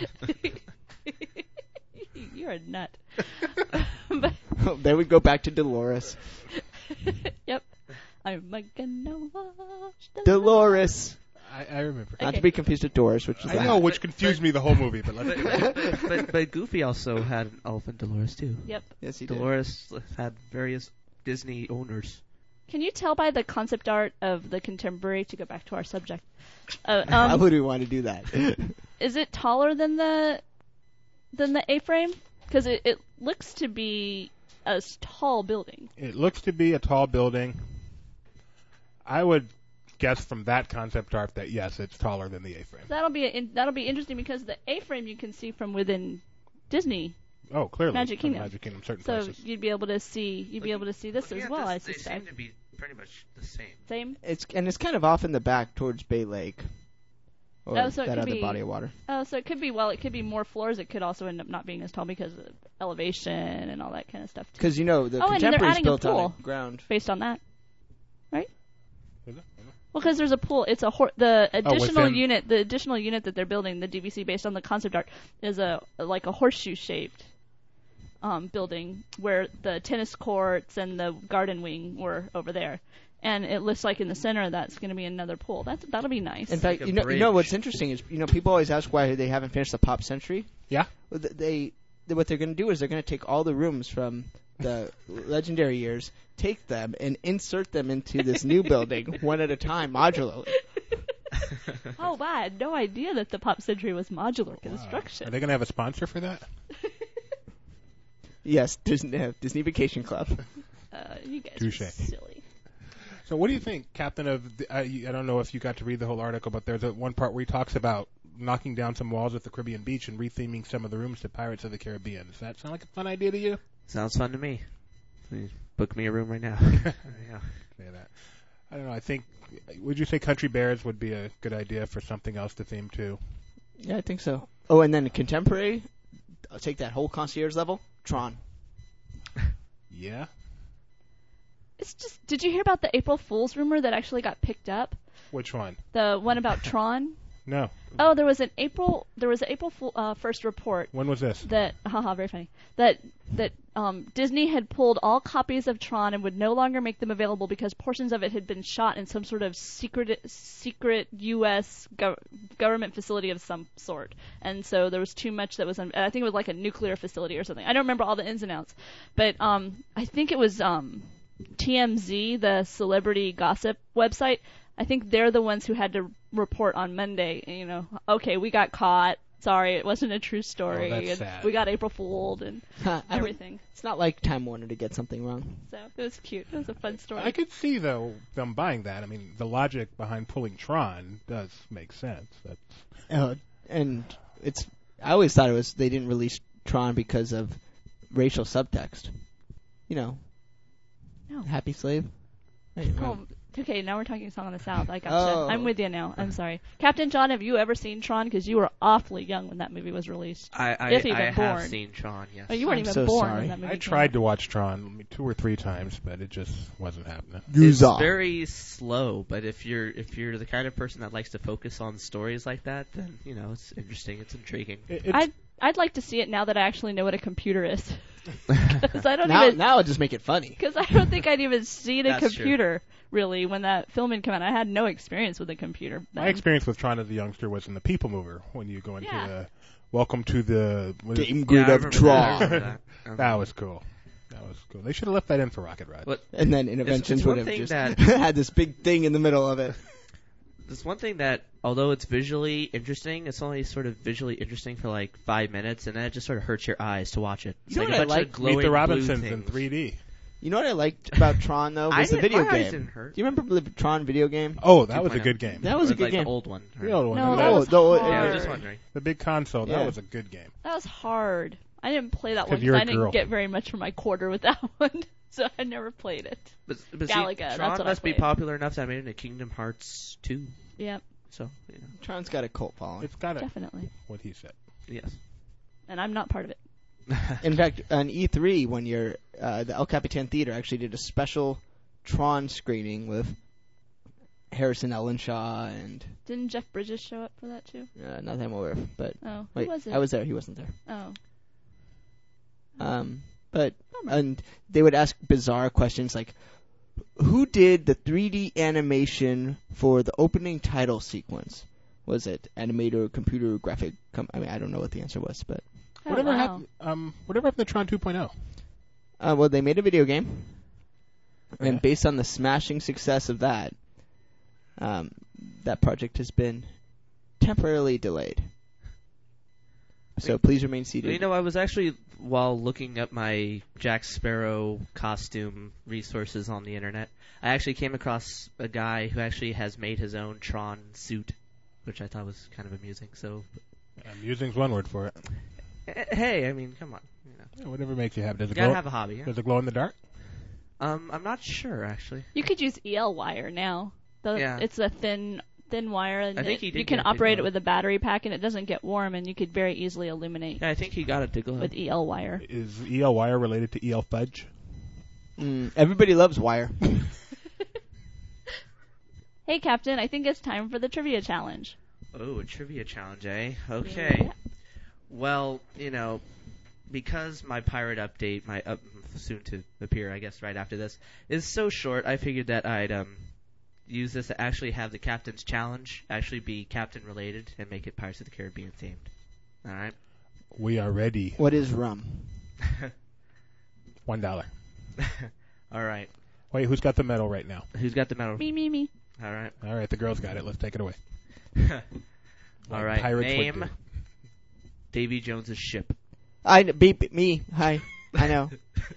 Speaker 4: You're a nut. But,
Speaker 3: There we go back to Dolores.
Speaker 4: yep. I'm a gonna watch the
Speaker 3: Dolores.
Speaker 1: I, I remember.
Speaker 3: Not
Speaker 4: Okay.
Speaker 3: to be confused with Doris, which is
Speaker 1: I
Speaker 3: the
Speaker 1: know,
Speaker 3: hat.
Speaker 1: which confused me the whole movie, but let's
Speaker 2: But, but, but, but Goofy also had an elephant Dolores too.
Speaker 4: Yep.
Speaker 3: Yes, he did.
Speaker 2: Dolores had various Disney owners.
Speaker 4: Can you tell by the concept art of the contemporary, to go back to our subject, uh,
Speaker 3: Why
Speaker 4: um,
Speaker 3: would we want to do that?
Speaker 4: is it taller than the than the A-frame? Because it, it looks to be a s- tall building.
Speaker 1: It looks to be a tall building. I would guess from that concept art that yes, it's taller than the A-frame.
Speaker 4: That'll be a, that'll be interesting because the A-frame you can see from within Disney,
Speaker 1: Oh, clearly,
Speaker 4: Magic
Speaker 1: from
Speaker 4: Kingdom.
Speaker 1: Magic Kingdom, certain
Speaker 4: so
Speaker 1: places.
Speaker 4: you'd be able to see you'd be able to see this
Speaker 2: Looking
Speaker 4: as
Speaker 2: at
Speaker 4: well. I
Speaker 2: this, they seem
Speaker 4: suspect.
Speaker 2: to be pretty much the same.
Speaker 4: Same.
Speaker 3: It's and it's kind of off in the back towards Bay Lake, or
Speaker 4: Oh, so it
Speaker 3: that
Speaker 4: could
Speaker 3: other
Speaker 4: be-
Speaker 3: body of water.
Speaker 4: Oh, so it could be well. It could be more floors. It could also end up not being as tall because of elevation and all that kind of stuff. Too.
Speaker 3: Because you know the
Speaker 4: Oh, and they're
Speaker 3: contemporary's
Speaker 4: adding a
Speaker 3: built on
Speaker 4: pool.
Speaker 3: a ground.
Speaker 4: Based on that, right?
Speaker 1: Is it?
Speaker 4: Well, because there's a pool. It's a hor- the additional
Speaker 1: within-
Speaker 4: unit. The additional unit that they're building, the D V C based on the concept art, is a like a horseshoe shaped um, building where the tennis courts and the garden wing were over there. And it looks like in the center of that's going to be another pool. That's that'll be nice.
Speaker 3: In fact,
Speaker 2: like a
Speaker 3: you know, you know
Speaker 2: bridge.
Speaker 3: what's interesting is you know people always ask why they haven't finished the Pop Century.
Speaker 1: Yeah.
Speaker 3: Well, th- they, they what they're going to do is they're going to take all the rooms from the legendary years, take them and insert them into this new building one at a time, modularly.
Speaker 4: Oh, wow, I had no idea that the Pop Century was modular
Speaker 1: Wow.
Speaker 4: construction.
Speaker 1: Are they going to have a sponsor for that?
Speaker 3: Yes, Disney, uh, Disney Vacation Club.
Speaker 4: Uh, you guys
Speaker 1: Touche.
Speaker 4: are silly.
Speaker 1: So what do you think, Captain of, the, I, I don't know if you got to read the whole article, but there's a, one part where he talks about knocking down some walls at the Caribbean beach and retheming some of the rooms to Pirates of the Caribbean. Does that sound like a fun idea to you?
Speaker 2: Sounds fun to me. Please book me a room right now. Yeah.
Speaker 1: Say that. I don't know. I think, would you say Country Bears would be a good idea for something else to theme too?
Speaker 3: Yeah, I think so. Oh, and then contemporary, I'll take that whole concierge level, Tron.
Speaker 1: Yeah.
Speaker 4: It's just. Did you hear about the April Fool's rumor that actually got picked up?
Speaker 1: Which one?
Speaker 4: The one about Tron.
Speaker 1: No.
Speaker 4: Oh, there was an April. There was an April Fool, uh, first report
Speaker 1: When was this?
Speaker 4: that. Haha, very funny. That that um, Disney had pulled all copies of Tron and would no longer make them available because portions of it had been shot in some sort of secret secret U S gov- government facility of some sort, and so there was too much that was. Un- I think it was like a nuclear facility or something. I don't remember all the ins and outs, but um, I think it was um, T M Z, the celebrity gossip website. I think they're the ones who had to report on Monday, you know, okay, we got caught. sorry, it wasn't a true story.
Speaker 1: Oh, that's
Speaker 4: and
Speaker 1: sad.
Speaker 4: we got April Fooled and
Speaker 3: I would-
Speaker 4: everything.
Speaker 3: It's not like Time Warner to get something wrong.
Speaker 4: So it was cute. It was a fun story.
Speaker 1: I could see though them buying that. I mean, the logic behind pulling Tron does make sense. That's,
Speaker 3: Uh, and it's. I always thought it was they didn't release Tron because of racial subtext. You know,
Speaker 4: No.
Speaker 3: Happy Slave. Right,
Speaker 4: Oh,
Speaker 3: right.
Speaker 4: okay, now we're talking Song of the South. I gotcha.
Speaker 3: Oh.
Speaker 4: I'm with you now. I'm sorry. Captain John, have you ever seen Tron? Because you were awfully young when that movie was released.
Speaker 2: I I,
Speaker 4: If even
Speaker 2: I have
Speaker 4: born.
Speaker 2: seen Tron. Yes.
Speaker 4: Oh, you weren't
Speaker 3: I'm
Speaker 4: even
Speaker 3: so
Speaker 4: born
Speaker 3: sorry.
Speaker 4: when that movie
Speaker 1: I
Speaker 4: came
Speaker 1: tried
Speaker 4: out.
Speaker 1: to watch Tron two or three times, but it just wasn't happening.
Speaker 2: It's
Speaker 3: Yuza.
Speaker 2: very slow, but if you're if you're the kind of person that likes to focus on stories like that, then you know it's interesting, it's intriguing.
Speaker 1: It, it's,
Speaker 4: I'd, I'd like to see it now that I actually know what a computer is. Because I don't
Speaker 3: Now,
Speaker 4: even...
Speaker 3: now just make it funny.
Speaker 4: Because I don't think I'd even seen a
Speaker 2: That's true.
Speaker 4: computer, really, when that film had come out. I had no experience with a computer.
Speaker 1: my
Speaker 4: then.
Speaker 1: experience with Tron as a youngster was in the People Mover when you go into
Speaker 4: Yeah.
Speaker 1: the Welcome to the what is-
Speaker 3: Game
Speaker 2: Yeah,
Speaker 3: Grid
Speaker 2: I
Speaker 3: of
Speaker 2: remember that. I
Speaker 3: Tron.
Speaker 2: remember that. Um,
Speaker 1: that was cool. That was cool. They should have left that in for Rocket Ride.
Speaker 2: What-
Speaker 3: And then Interventions
Speaker 2: it's
Speaker 3: would
Speaker 2: one
Speaker 3: have
Speaker 2: thing
Speaker 3: just
Speaker 2: that-
Speaker 3: had this big thing in the middle of it.
Speaker 2: There's one thing that, although it's visually interesting, it's only sort of visually interesting for like five minutes, and then it just sort of hurts your eyes to watch it. It's
Speaker 3: You know
Speaker 2: like
Speaker 3: what I
Speaker 2: a bunch
Speaker 3: like?
Speaker 2: of glowing
Speaker 1: Meet the
Speaker 2: blue
Speaker 1: Robinsons in
Speaker 2: things.
Speaker 1: three D.
Speaker 3: You know what I liked about Tron though
Speaker 2: I
Speaker 3: was the
Speaker 2: didn't-
Speaker 3: video
Speaker 2: my eyes
Speaker 3: game.
Speaker 2: didn't hurt.
Speaker 3: Do you remember the Tron video game?
Speaker 1: Oh, that was a
Speaker 2: two point oh.
Speaker 1: good game.
Speaker 3: That was a
Speaker 2: Or,
Speaker 3: good
Speaker 2: like
Speaker 3: game.
Speaker 2: the old one.
Speaker 1: The old one.
Speaker 4: No,
Speaker 1: And
Speaker 4: that
Speaker 1: that
Speaker 4: was
Speaker 1: was
Speaker 3: the-
Speaker 4: hard.
Speaker 2: Yeah, I was just wondering.
Speaker 1: the big console.
Speaker 3: Yeah.
Speaker 1: That was a good game.
Speaker 4: That was hard. I didn't play that
Speaker 1: 'Cause
Speaker 4: one
Speaker 1: you're
Speaker 4: because
Speaker 1: a
Speaker 4: I
Speaker 1: girl.
Speaker 4: didn't get very much for my quarter with that one. So I never played it.
Speaker 2: But, but see,
Speaker 4: Galaga, that's
Speaker 2: Tron
Speaker 4: what I
Speaker 2: must be
Speaker 4: played.
Speaker 2: popular enough that I made it into Kingdom Hearts two.
Speaker 4: Yep,
Speaker 2: So, you know,
Speaker 3: Tron's got a cult following.
Speaker 1: It's got a,
Speaker 4: definitely.
Speaker 1: what he said.
Speaker 2: yes.
Speaker 4: And I'm not part of it.
Speaker 3: In fact, on E three, one year, uh, the El Capitan Theater actually did a special Tron screening with Harrison Ellenshaw and
Speaker 4: Didn't Jeff Bridges show up for that too?
Speaker 3: uh, not that I'm aware of, but
Speaker 4: Oh, who
Speaker 3: wait,
Speaker 4: was it?
Speaker 3: I was there. He wasn't there.
Speaker 4: Oh,
Speaker 3: Um, but
Speaker 4: Bummer.
Speaker 3: and they would ask bizarre questions like, "Who did the three D animation for the opening title sequence? Was it animator, computer, graphic? Com- I mean, I don't know what the answer was, but
Speaker 4: oh
Speaker 1: Whatever
Speaker 4: wow.
Speaker 1: happened? Um, whatever happened to Tron two point oh?
Speaker 3: uh, well, they made a video game, and
Speaker 1: Yeah.
Speaker 3: based on the smashing success of that, um, that project has been temporarily delayed. So please remain seated.
Speaker 2: You know, I was actually, while looking up my Jack Sparrow costume resources on the internet, I actually came across a guy who actually has made his own Tron suit, which I thought was kind of amusing. So,
Speaker 1: Amusing's one word for it.
Speaker 2: eh, hey, I mean, come on. You know,
Speaker 1: Yeah, whatever makes you happy. Does
Speaker 2: you
Speaker 1: it
Speaker 2: gotta
Speaker 1: glow?
Speaker 2: have a hobby. Yeah?
Speaker 1: Does it glow in the dark?
Speaker 2: Um, I'm not sure, actually.
Speaker 4: You could use E L wire now. The,
Speaker 2: Yeah.
Speaker 4: It's a thin thin wire, and
Speaker 2: I think
Speaker 4: it-
Speaker 2: he did
Speaker 4: you can
Speaker 2: get it to
Speaker 4: operate it
Speaker 2: glow.
Speaker 4: with a battery pack, and it doesn't get warm, and you could very easily illuminate
Speaker 2: Yeah, I think he got it to glow.
Speaker 4: with E L wire.
Speaker 1: Is E L wire related to E L fudge?
Speaker 3: Mm, everybody loves Wire.
Speaker 4: Hey, Captain, I think it's time for the trivia challenge.
Speaker 2: Oh, a trivia challenge, eh? Okay.
Speaker 4: Yeah.
Speaker 2: Well, you know, because my pirate update, my up, soon to appear, I guess, right after this, is so short, I figured that I'd um use this to actually have the Captain's Challenge actually be Captain related and make it Pirates of the Caribbean themed. All right.
Speaker 1: We are ready.
Speaker 3: What is rum?
Speaker 1: One dollar.
Speaker 2: All right.
Speaker 1: Wait, who's got the medal right now?
Speaker 2: Who's got the medal?
Speaker 4: Me, me, me.
Speaker 2: All right.
Speaker 1: All right, the girls got it. Let's take it away.
Speaker 2: All
Speaker 1: Like
Speaker 2: right.
Speaker 1: pirates would
Speaker 2: Name
Speaker 1: do.
Speaker 2: Davy Jones's ship.
Speaker 3: I beep me. Hi. I know.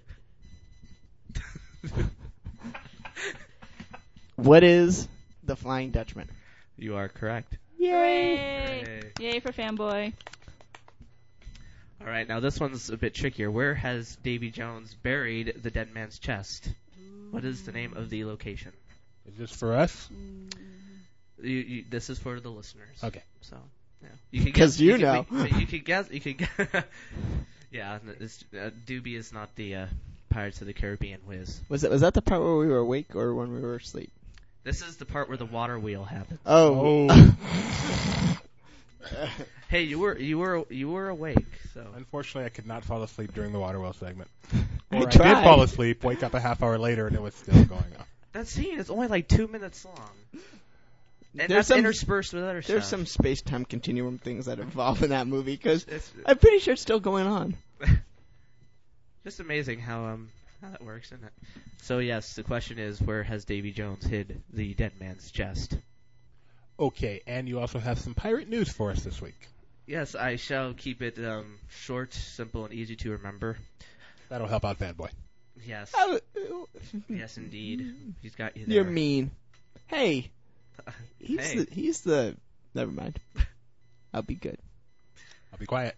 Speaker 3: What is the Flying Dutchman?
Speaker 2: You are correct.
Speaker 4: Yay!
Speaker 2: Hey.
Speaker 4: Yay for fanboy.
Speaker 2: All right. Now this one's a bit trickier. Where has Davy Jones buried the dead man's chest? What is the name of the location?
Speaker 1: Is this for us?
Speaker 2: You, you, this is for the listeners.
Speaker 1: Okay.
Speaker 2: So, yeah. You could
Speaker 3: 'Cause
Speaker 2: guess-
Speaker 3: you
Speaker 2: could-
Speaker 3: know.
Speaker 2: You, you could guess. You could. Guess, yeah. It's, uh, Doobie is not the uh, Pirates of the Caribbean whiz.
Speaker 3: Was it was that the part where we were awake or when we were asleep?
Speaker 2: This is the part where the water wheel happens.
Speaker 3: Oh.
Speaker 1: Oh.
Speaker 2: Hey, you were you were you were awake. So
Speaker 1: Unfortunately, I could not fall asleep during the water well segment.
Speaker 3: I
Speaker 1: Or I,
Speaker 3: tried.
Speaker 1: did fall asleep, wake up a half hour later, and it was still going on.
Speaker 2: that scene is only like two minutes long, and
Speaker 3: There's
Speaker 2: that's
Speaker 3: some-
Speaker 2: interspersed with other
Speaker 3: There's
Speaker 2: stuff.
Speaker 3: some space-time continuum things that involve in that movie because
Speaker 2: It's
Speaker 3: I'm pretty sure it's still going on.
Speaker 2: just amazing how um how that works, isn't it? So yes, the question is, where has Davy Jones hid the dead man's chest?
Speaker 1: Okay, and you also have some pirate news for us this week.
Speaker 2: Yes, I shall keep it um, short, simple, and easy to remember.
Speaker 1: That'll help out Fanboy.
Speaker 2: Yes.
Speaker 3: Oh,
Speaker 2: Yes, indeed. He's got you there.
Speaker 3: you're mean. Hey, he's
Speaker 2: Hey.
Speaker 3: the he's the. Never mind. I'll be good.
Speaker 1: I'll be quiet.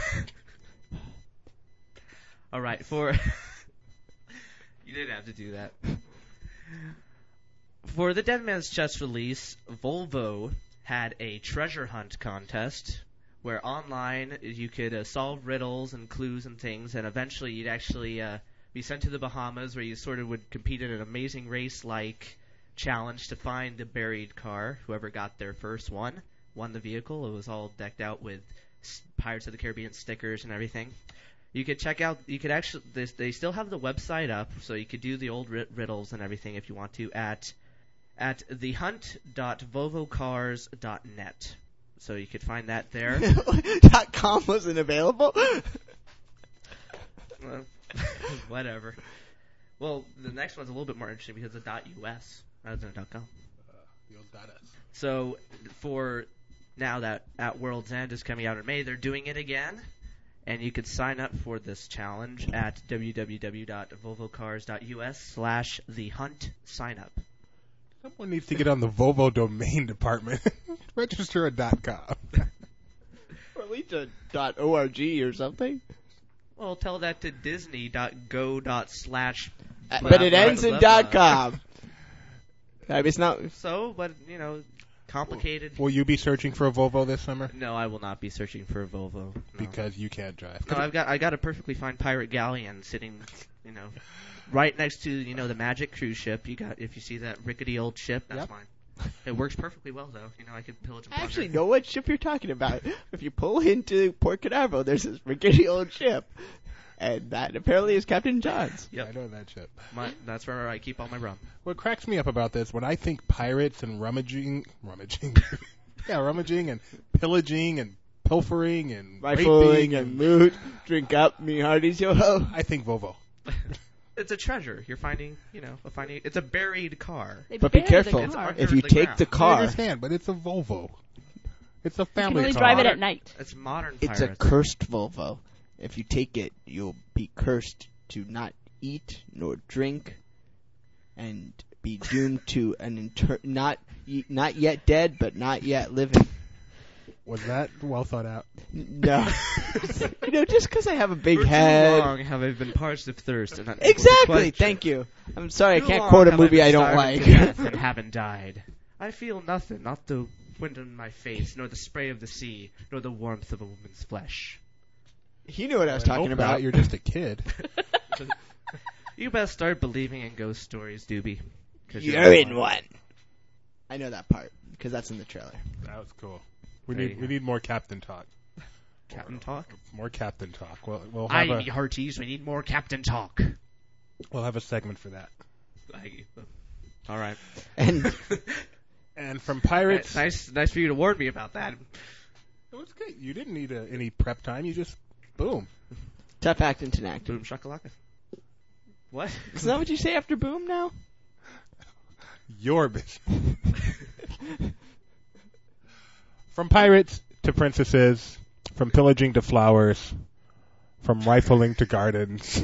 Speaker 2: All right, for you didn't have to do that. For the Dead Man's Chest release, Volvo had a treasure hunt contest where online you could uh, solve riddles and clues and things, and eventually you'd actually uh, be sent to the Bahamas where you sort of would compete in an amazing race-like challenge to find the buried car. Whoever got there first won, won the vehicle. It was all decked out with s- Pirates of the Caribbean stickers and everything. You could check out, you could actually, they, they still have the website up, so you could do the old ri- riddles and everything if you want to at at the hunt dot volvo cars dot net. So you could find that there.
Speaker 3: Dot com wasn't available.
Speaker 2: Well, whatever. Well, the next one's a little bit more interesting because it's .us rather than .com.
Speaker 1: The old data.
Speaker 2: So for now that At World's End is coming out in May, they're doing it again. And you could sign up for this challenge at w w w dot volvo cars dot u s slash the hunt sign up.
Speaker 1: Someone needs to get on the Volvo domain department. Register a .com.
Speaker 3: Or at least a dot .org or something.
Speaker 2: Well, tell that to disney dot go dot slash.
Speaker 3: Uh, but it ends in dot .com. I mean, it's not.
Speaker 2: So, but, you know, complicated.
Speaker 1: Will you be searching for a Volvo this summer?
Speaker 2: No, I will not be searching for a Volvo. No.
Speaker 1: Because you can't drive.
Speaker 2: No, I've got I got a perfectly fine pirate galleon sitting, you know, right next to, you know, the Magic cruise ship. You got if you see that rickety old ship, that's
Speaker 1: Yep.
Speaker 2: mine. It works perfectly well though. You know, I could pillage and
Speaker 3: I
Speaker 2: plunder.
Speaker 3: actually know what ship you're talking about. If you pull into Port Canaveral, there's this rickety old ship. And that apparently is Captain John's.
Speaker 2: Yep.
Speaker 1: I know that ship.
Speaker 2: My, that's where I keep all my rum.
Speaker 1: What cracks me up about this, when I think pirates and rummaging, rummaging, yeah, rummaging and pillaging and pilfering and
Speaker 3: Rifling
Speaker 1: raping
Speaker 3: and loot, drink up, me hearties, yo ho.
Speaker 1: I think Volvo.
Speaker 2: It's a treasure. You're finding, you know, a finding. It's a buried car.
Speaker 4: They
Speaker 3: But be
Speaker 4: buried the
Speaker 3: careful.
Speaker 4: car.
Speaker 2: It's
Speaker 3: If you
Speaker 2: the
Speaker 3: take
Speaker 2: ground.
Speaker 3: the
Speaker 1: I
Speaker 3: car,
Speaker 1: understand, but it's a Volvo. It's a
Speaker 4: You can
Speaker 1: family
Speaker 4: only
Speaker 1: car.
Speaker 4: drive it at night.
Speaker 2: It's modern
Speaker 3: it's a
Speaker 2: pirates.
Speaker 3: cursed Volvo. If you take it, you'll be cursed to not eat nor drink, and be doomed to an inter- not y- not yet dead, but not yet living.
Speaker 1: Was that well thought out?
Speaker 3: No, you know, just because I have a big
Speaker 2: For
Speaker 3: head.
Speaker 2: too long have I been parched of thirst and not able to
Speaker 3: Exactly.
Speaker 2: quench
Speaker 3: Thank
Speaker 2: it.
Speaker 3: you. I'm sorry,
Speaker 2: Too
Speaker 3: I can't
Speaker 2: long
Speaker 3: quote a
Speaker 2: have
Speaker 3: movie
Speaker 2: been
Speaker 3: I don't
Speaker 2: starved
Speaker 3: like.
Speaker 2: to death and haven't died. I feel nothing, not the wind in my face, nor the spray of the sea, nor the warmth of a woman's flesh.
Speaker 3: He knew what I was
Speaker 1: Hope
Speaker 3: talking
Speaker 1: not,
Speaker 3: about.
Speaker 1: You're just a kid.
Speaker 2: You best start believing in ghost stories, Doobie. 'Cause
Speaker 3: You're in one. I know that part because that's in the trailer.
Speaker 1: That was cool. We
Speaker 2: There
Speaker 1: need
Speaker 2: you
Speaker 1: we
Speaker 2: go.
Speaker 1: need more Captain talk.
Speaker 2: Captain talk?
Speaker 1: More Captain talk. We'll we'll
Speaker 2: Aye,
Speaker 1: have
Speaker 2: me
Speaker 1: a
Speaker 2: hearties, we need more Captain talk.
Speaker 1: we'll have a segment for that.
Speaker 2: Aye. All right.
Speaker 3: And
Speaker 1: And from pirates,
Speaker 2: Nice, nice for you to warn me about that.
Speaker 1: it was good. You didn't need a, any prep time. You just boom.
Speaker 3: tough acting to act.
Speaker 2: Boom shakalaka. What?
Speaker 3: Isn't that what you say after boom now?
Speaker 1: Your business. From pirates to princesses, from pillaging to flowers, from rifling to gardens.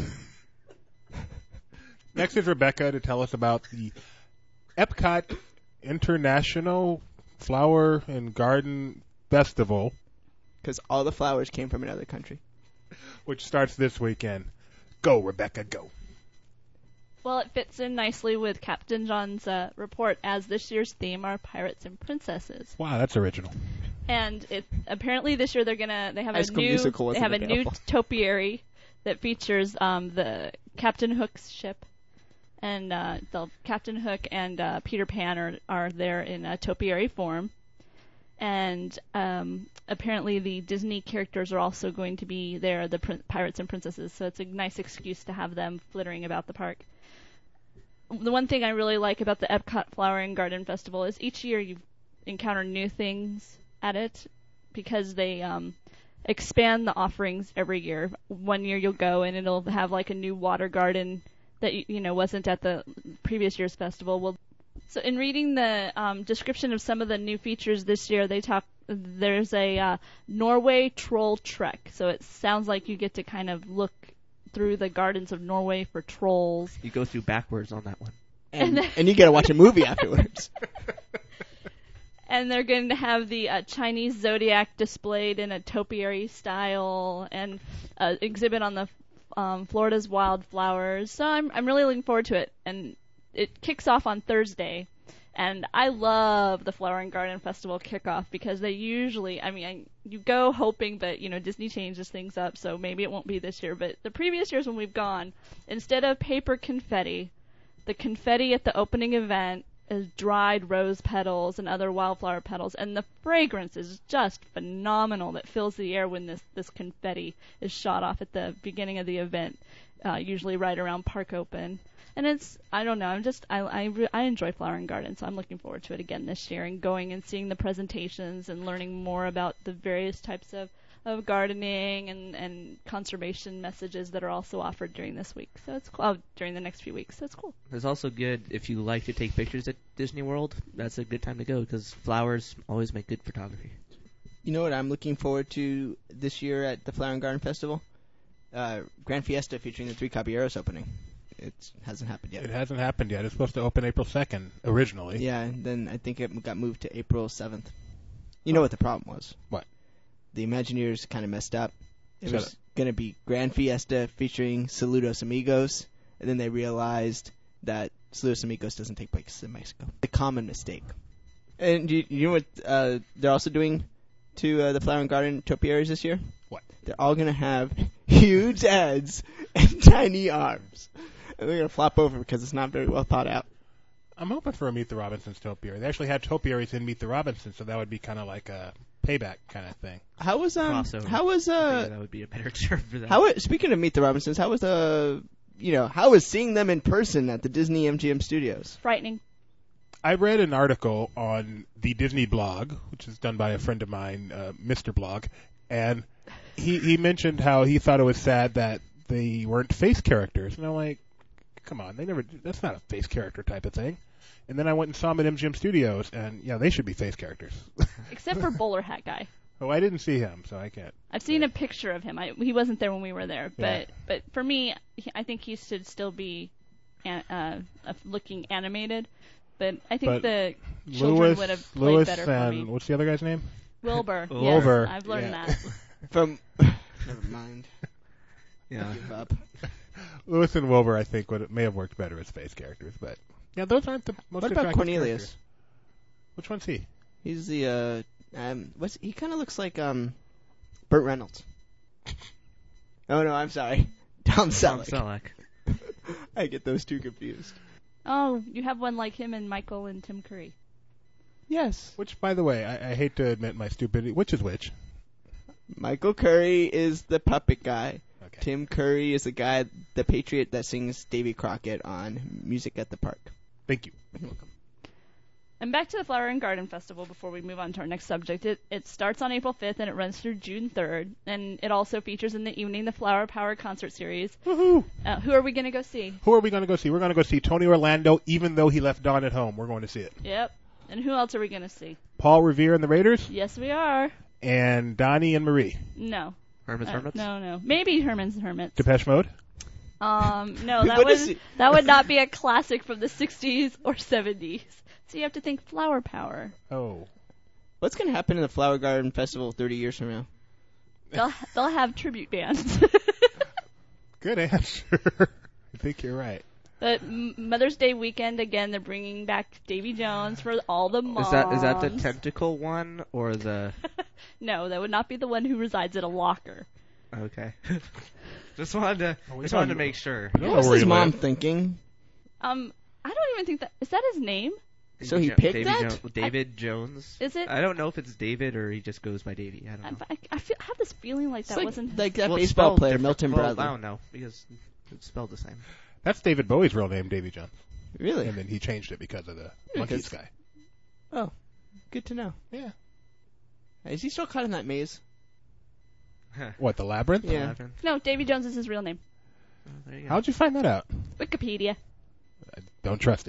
Speaker 1: Next is Rebecca to tell us about the Epcot International Flower and Garden Festival,
Speaker 3: Because all the flowers came from another country.
Speaker 1: which starts this weekend. Go, Rebecca, go.
Speaker 4: Well, it fits in nicely with Captain John's uh, report, as this year's theme are pirates and princesses.
Speaker 1: Wow, that's original.
Speaker 4: And it apparently this year they're gonna they have
Speaker 3: High
Speaker 4: a
Speaker 3: School
Speaker 4: new
Speaker 3: Musical
Speaker 4: they
Speaker 3: wasn't
Speaker 4: have a new
Speaker 3: available.
Speaker 4: topiary that features um, the Captain Hook's ship, and uh, the Captain Hook and uh, Peter Pan are are there in a topiary form, and um, apparently the Disney characters are also going to be there, the prin- pirates and princesses. So it's a nice excuse to have them flittering about the park. The one thing I really like about the Epcot Flower and Garden Festival is each year you encounter new things at it because they um, expand the offerings every year. One year you'll go and it'll have like a new water garden that y- you know wasn't at the previous year's festival. Well, so in reading the um, description of some of the new features this year, they talk there's a uh, Norway troll trek. So it sounds like you get to kind of look through the gardens of Norway for trolls.
Speaker 2: You go through backwards on that one.
Speaker 3: And, and you got to watch a movie afterwards.
Speaker 4: And they're going to have the uh, Chinese zodiac displayed in a topiary style, and uh, exhibit on the um, Florida's wildflowers. So I'm I'm really looking forward to it. And it kicks off on Thursday. And I love the Flower and Garden Festival kickoff because they usually, I mean, I, you go hoping that, you know, Disney changes things up, so maybe it won't be this year. But the previous years when we've gone, instead of paper confetti, the confetti at the opening event is dried rose petals and other wildflower petals, and the fragrance is just phenomenal that fills the air when this, this confetti is shot off at the beginning of the event, uh, usually right around Park Open. And it's, I don't know, I'm just, I, I, re- I enjoy Flower and Garden, so I'm looking forward to it again this year and going and seeing the presentations and learning more about the various types of, of gardening and, and conservation messages that are also offered during this week. So it's cool, oh, during the next few weeks, so it's cool.
Speaker 2: It's also good if you like to take pictures at Disney World. That's a good time to go because flowers always make good photography.
Speaker 3: You know what I'm looking forward to this year at the Flower and Garden Festival? Uh, Grand Fiesta featuring the Three Caballeros opening. It hasn't happened yet.
Speaker 1: It hasn't happened yet. It's supposed to open April second originally.
Speaker 3: Yeah, and then I think it got moved to April seventh. You know what the problem was?
Speaker 1: What?
Speaker 3: The Imagineers kind of messed up. It
Speaker 1: Shut
Speaker 3: was going to be Grand Fiesta featuring Saludos Amigos, and then they realized that Saludos Amigos doesn't take place in Mexico. A common mistake. And you, you know what uh, they're also doing to uh, the Flower and Garden topiaries this year?
Speaker 1: What?
Speaker 3: They're all going to have huge heads and tiny arms. And they're going to flop over because it's not very well thought out.
Speaker 1: I'm hoping for a Meet the Robinsons topiary. They actually had topiaries in Meet the Robinsons, so that would be kind of like a payback kind of thing.
Speaker 3: How was um?
Speaker 2: Crossover.
Speaker 3: How was
Speaker 2: I
Speaker 3: uh?
Speaker 2: think that would be a better term for that.
Speaker 3: How was, speaking of Meet the Robinsons, how was the you know how was seeing them in person at the Disney M G M Studios?
Speaker 4: Frightening.
Speaker 1: I read an article on the Disney blog, which is done by a friend of mine, uh, Mister Blog, and he he mentioned how he thought it was sad that they weren't face characters, and I'm like, come on, they never. That's not a face character type of thing. And then I went and saw them at M G M Studios, and yeah, they should be face characters.
Speaker 4: Except for Bowler Hat Guy.
Speaker 1: Oh, I didn't see him, so I can't.
Speaker 4: I've seen a picture of him. I, he wasn't there when we were there, but
Speaker 1: Yeah.
Speaker 4: but for me, he, I think he should still be an, uh, uh, looking animated. But I think
Speaker 1: But
Speaker 4: the children
Speaker 1: Lewis,
Speaker 4: would have played
Speaker 1: Lewis,
Speaker 4: better for
Speaker 1: and
Speaker 4: me.
Speaker 1: what's the other guy's name?
Speaker 4: Wilbur.
Speaker 1: Wilbur,
Speaker 4: Yes, I've learned
Speaker 1: yeah.
Speaker 4: that.
Speaker 3: From never mind.
Speaker 2: Yeah.
Speaker 3: Give up.
Speaker 1: Lewis and Wilbur, I think, would may have worked better as face characters, but yeah, those aren't the most
Speaker 3: What about
Speaker 1: attractive
Speaker 3: Cornelius?
Speaker 1: characters. Which one's he?
Speaker 3: He's the uh um what's he kind of looks like um Burt Reynolds. Oh no, I'm sorry. Tom
Speaker 2: Tom
Speaker 3: Selleck.
Speaker 2: Selleck.
Speaker 3: I get those two confused.
Speaker 4: Oh, you have one like him and Michael and Tim Curry.
Speaker 3: Yes.
Speaker 1: Which, by the way, I, I hate to admit my stupidity. Which is which?
Speaker 3: Michael Curry is the puppet guy.
Speaker 1: Okay.
Speaker 3: Tim Curry is the guy, the patriot that sings Davy Crockett on Music at the Park.
Speaker 1: Thank you.
Speaker 4: And back to the Flower and Garden Festival before we move on to our next subject. It, it starts on April fifth and it runs through June third. And it also features in the evening the Flower Power concert series.
Speaker 1: Woohoo!
Speaker 4: Uh, who are we going to go see?
Speaker 1: Who are we going to go see? We're going to go see Tony Orlando, even though he left Dawn at home. We're going to see it.
Speaker 4: Yep. And who else are we going to see?
Speaker 1: Paul Revere and the Raiders,
Speaker 4: Yes, we are.
Speaker 1: and Donnie and Marie.
Speaker 4: No.
Speaker 2: Herman's
Speaker 4: Uh,
Speaker 2: Hermits?
Speaker 4: no, no. Maybe Herman's Hermits.
Speaker 1: Depeche Mode.
Speaker 4: Um, no,
Speaker 3: We
Speaker 4: that
Speaker 3: wouldn't
Speaker 4: would
Speaker 3: see-
Speaker 4: that would not be a classic from the sixties or seventies. So you have to think Flower Power.
Speaker 1: Oh.
Speaker 3: What's going to happen in the Flower Garden Festival thirty years from now?
Speaker 4: They'll they'll have tribute bands.
Speaker 1: Good answer. I think you're right.
Speaker 4: But M- Mother's Day weekend again, they're bringing back Davy Jones for all the moms.
Speaker 2: Is that is that the tentacle one or the?
Speaker 4: No, that would not be the one who resides in a locker.
Speaker 2: Okay. Just wanted to
Speaker 1: Oh, we
Speaker 2: just
Speaker 1: don't
Speaker 2: wanted to
Speaker 1: know.
Speaker 2: make sure.
Speaker 1: I don't
Speaker 3: What was
Speaker 1: know where
Speaker 3: his
Speaker 1: he
Speaker 3: mom
Speaker 1: lived.
Speaker 3: thinking?
Speaker 4: Um, I don't even think that is that his name.
Speaker 3: So he
Speaker 2: Jo-
Speaker 3: picked
Speaker 2: Davy
Speaker 3: that?
Speaker 2: Jo- David Jones.
Speaker 4: Is it?
Speaker 2: I don't know if it's David or he just goes by Davy. I don't
Speaker 4: I,
Speaker 2: know.
Speaker 4: I, I, feel, I have this feeling like
Speaker 3: It's
Speaker 4: that
Speaker 3: like,
Speaker 4: wasn't.
Speaker 3: like that
Speaker 2: Well, it's
Speaker 3: baseball
Speaker 2: spelled
Speaker 3: player,
Speaker 2: different.
Speaker 3: Milton
Speaker 2: well,
Speaker 3: Bradley.
Speaker 2: I don't know because it's spelled the same.
Speaker 1: That's David Bowie's real name, Davy Jones.
Speaker 3: Really?
Speaker 1: And then he changed it because of the
Speaker 3: Yeah,
Speaker 1: Monkeys
Speaker 3: 'cause-
Speaker 1: guy.
Speaker 3: Oh, good to know.
Speaker 1: Yeah.
Speaker 3: Is he still caught in that maze?
Speaker 1: What, the Labyrinth?
Speaker 3: Yeah.
Speaker 2: Eleven.
Speaker 4: No, Davy Jones is his real name.
Speaker 2: Oh, there you go.
Speaker 1: How'd you find that out?
Speaker 4: Wikipedia.
Speaker 1: I don't trust it.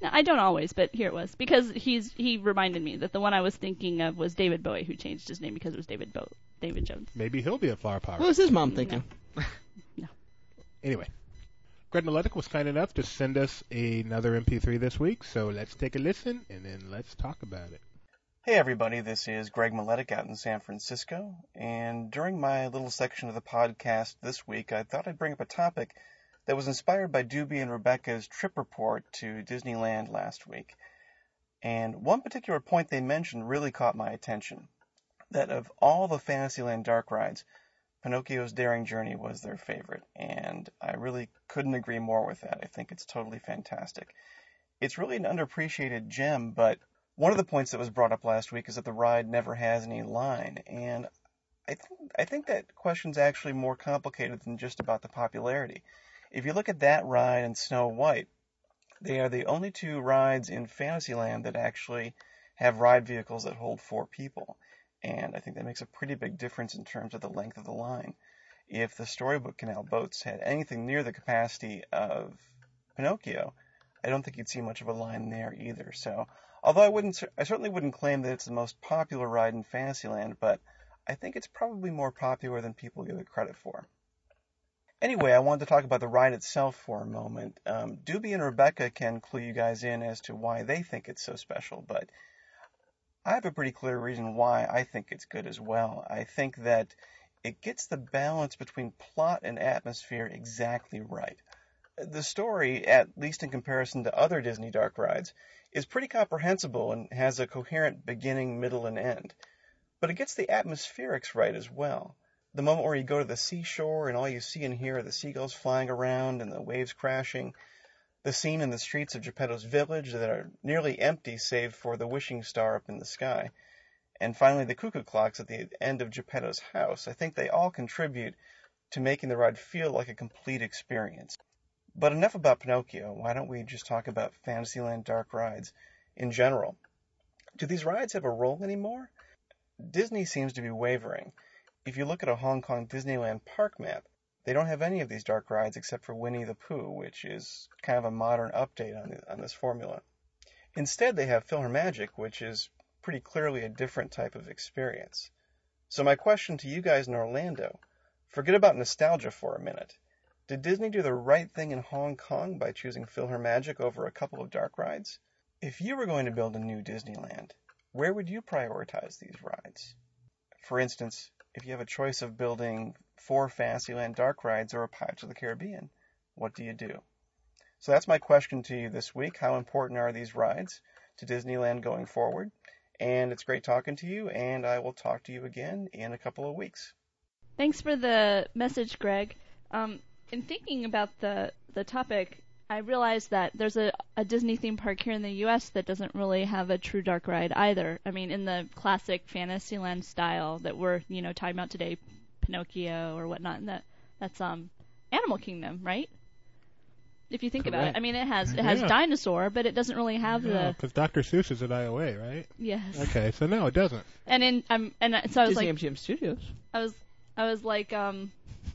Speaker 4: No, I don't always, but here it was. Because he's he reminded me that the one I was thinking of was David Bowie, who changed his name because it was David Bo- David Jones.
Speaker 1: Maybe he'll be at Flower Power.
Speaker 3: What was his mom thinking?
Speaker 4: No. no.
Speaker 1: Anyway, Greg Maletic was kind enough to send us another M P three this week, so let's take a listen and then let's talk about it.
Speaker 5: Hey everybody, this is Greg Maletic out in San Francisco, and during my little section of the podcast this week, I thought I'd bring up a topic that was inspired by Doobie and Rebecca's trip report to Disneyland last week. And one particular point they mentioned really caught my attention, that of all the Fantasyland dark rides, Pinocchio's Daring Journey was their favorite, and I really couldn't agree more with that. I think it's totally fantastic. It's really an underappreciated gem, but one of the points that was brought up last week is that the ride never has any line, and I, th- I think that question's actually more complicated than just about the popularity. If you look at that ride and Snow White, they are the only two rides in Fantasyland that actually have ride vehicles that hold four people, and I think that makes a pretty big difference in terms of the length of the line. If the Storybook Canal boats had anything near the capacity of Pinocchio, I don't think you'd see much of a line there either. So, although I wouldn't, I certainly wouldn't claim that it's the most popular ride in Fantasyland, but I think it's probably more popular than people give it credit for. Anyway, I wanted to talk about the ride itself for a moment. Um, Doobie and Rebecca can clue you guys in as to why they think it's so special, but I have a pretty clear reason why I think it's good as well. I think that it gets the balance between plot and atmosphere exactly right. The story, at least in comparison to other Disney dark rides, is pretty comprehensible and has a coherent beginning, middle, and end. But it gets the atmospherics right as well. The moment where you go to the seashore and all you see and hear are the seagulls flying around and the waves crashing. The scene in the streets of Geppetto's village that are nearly empty save for the wishing star up in the sky. And finally the cuckoo clocks at the end of Geppetto's house. I think they all contribute to making the ride feel like a complete experience. But enough about Pinocchio. Why don't we just talk about Fantasyland dark rides in general? Do these rides have a role anymore? Disney seems to be wavering. If you look at a Hong Kong Disneyland park map, they don't have any of these dark rides except for Winnie the Pooh, which is kind of a modern update on, the, on this formula. Instead, they have PhilharMagic, which is pretty clearly a different type of experience. So my question to you guys in Orlando, forget about nostalgia for a minute. Did Disney do the right thing in Hong Kong by choosing PhilharMagic over a couple of dark rides? If you were going to build a new Disneyland, where would you prioritize these rides? For instance, if you have a choice of building four Fantasyland dark rides or a Pirates of the Caribbean, what do you do? So that's my question to you this week. How important are these rides to Disneyland going forward? And it's great talking to you, and I will talk to you again in a couple of weeks.
Speaker 4: Thanks for the message, Greg. Um, in thinking about the, the topic, I realized that there's a, a Disney theme park here in the U S that doesn't really have a true dark ride either. I mean, in the classic Fantasyland style that we're, you know, talking about today, Pinocchio or whatnot, and that that's um Animal Kingdom, right? If you think
Speaker 3: Correct.
Speaker 4: about it, I mean, it has it has
Speaker 1: Yeah.
Speaker 4: dinosaur, but it doesn't really have the
Speaker 1: because Doctor Seuss is at I O A, right?
Speaker 4: yes.
Speaker 1: Okay, so no, it doesn't.
Speaker 4: And in um and I- so I was
Speaker 3: Disney
Speaker 4: like,
Speaker 3: M G M Studios.
Speaker 4: I was I was like, um,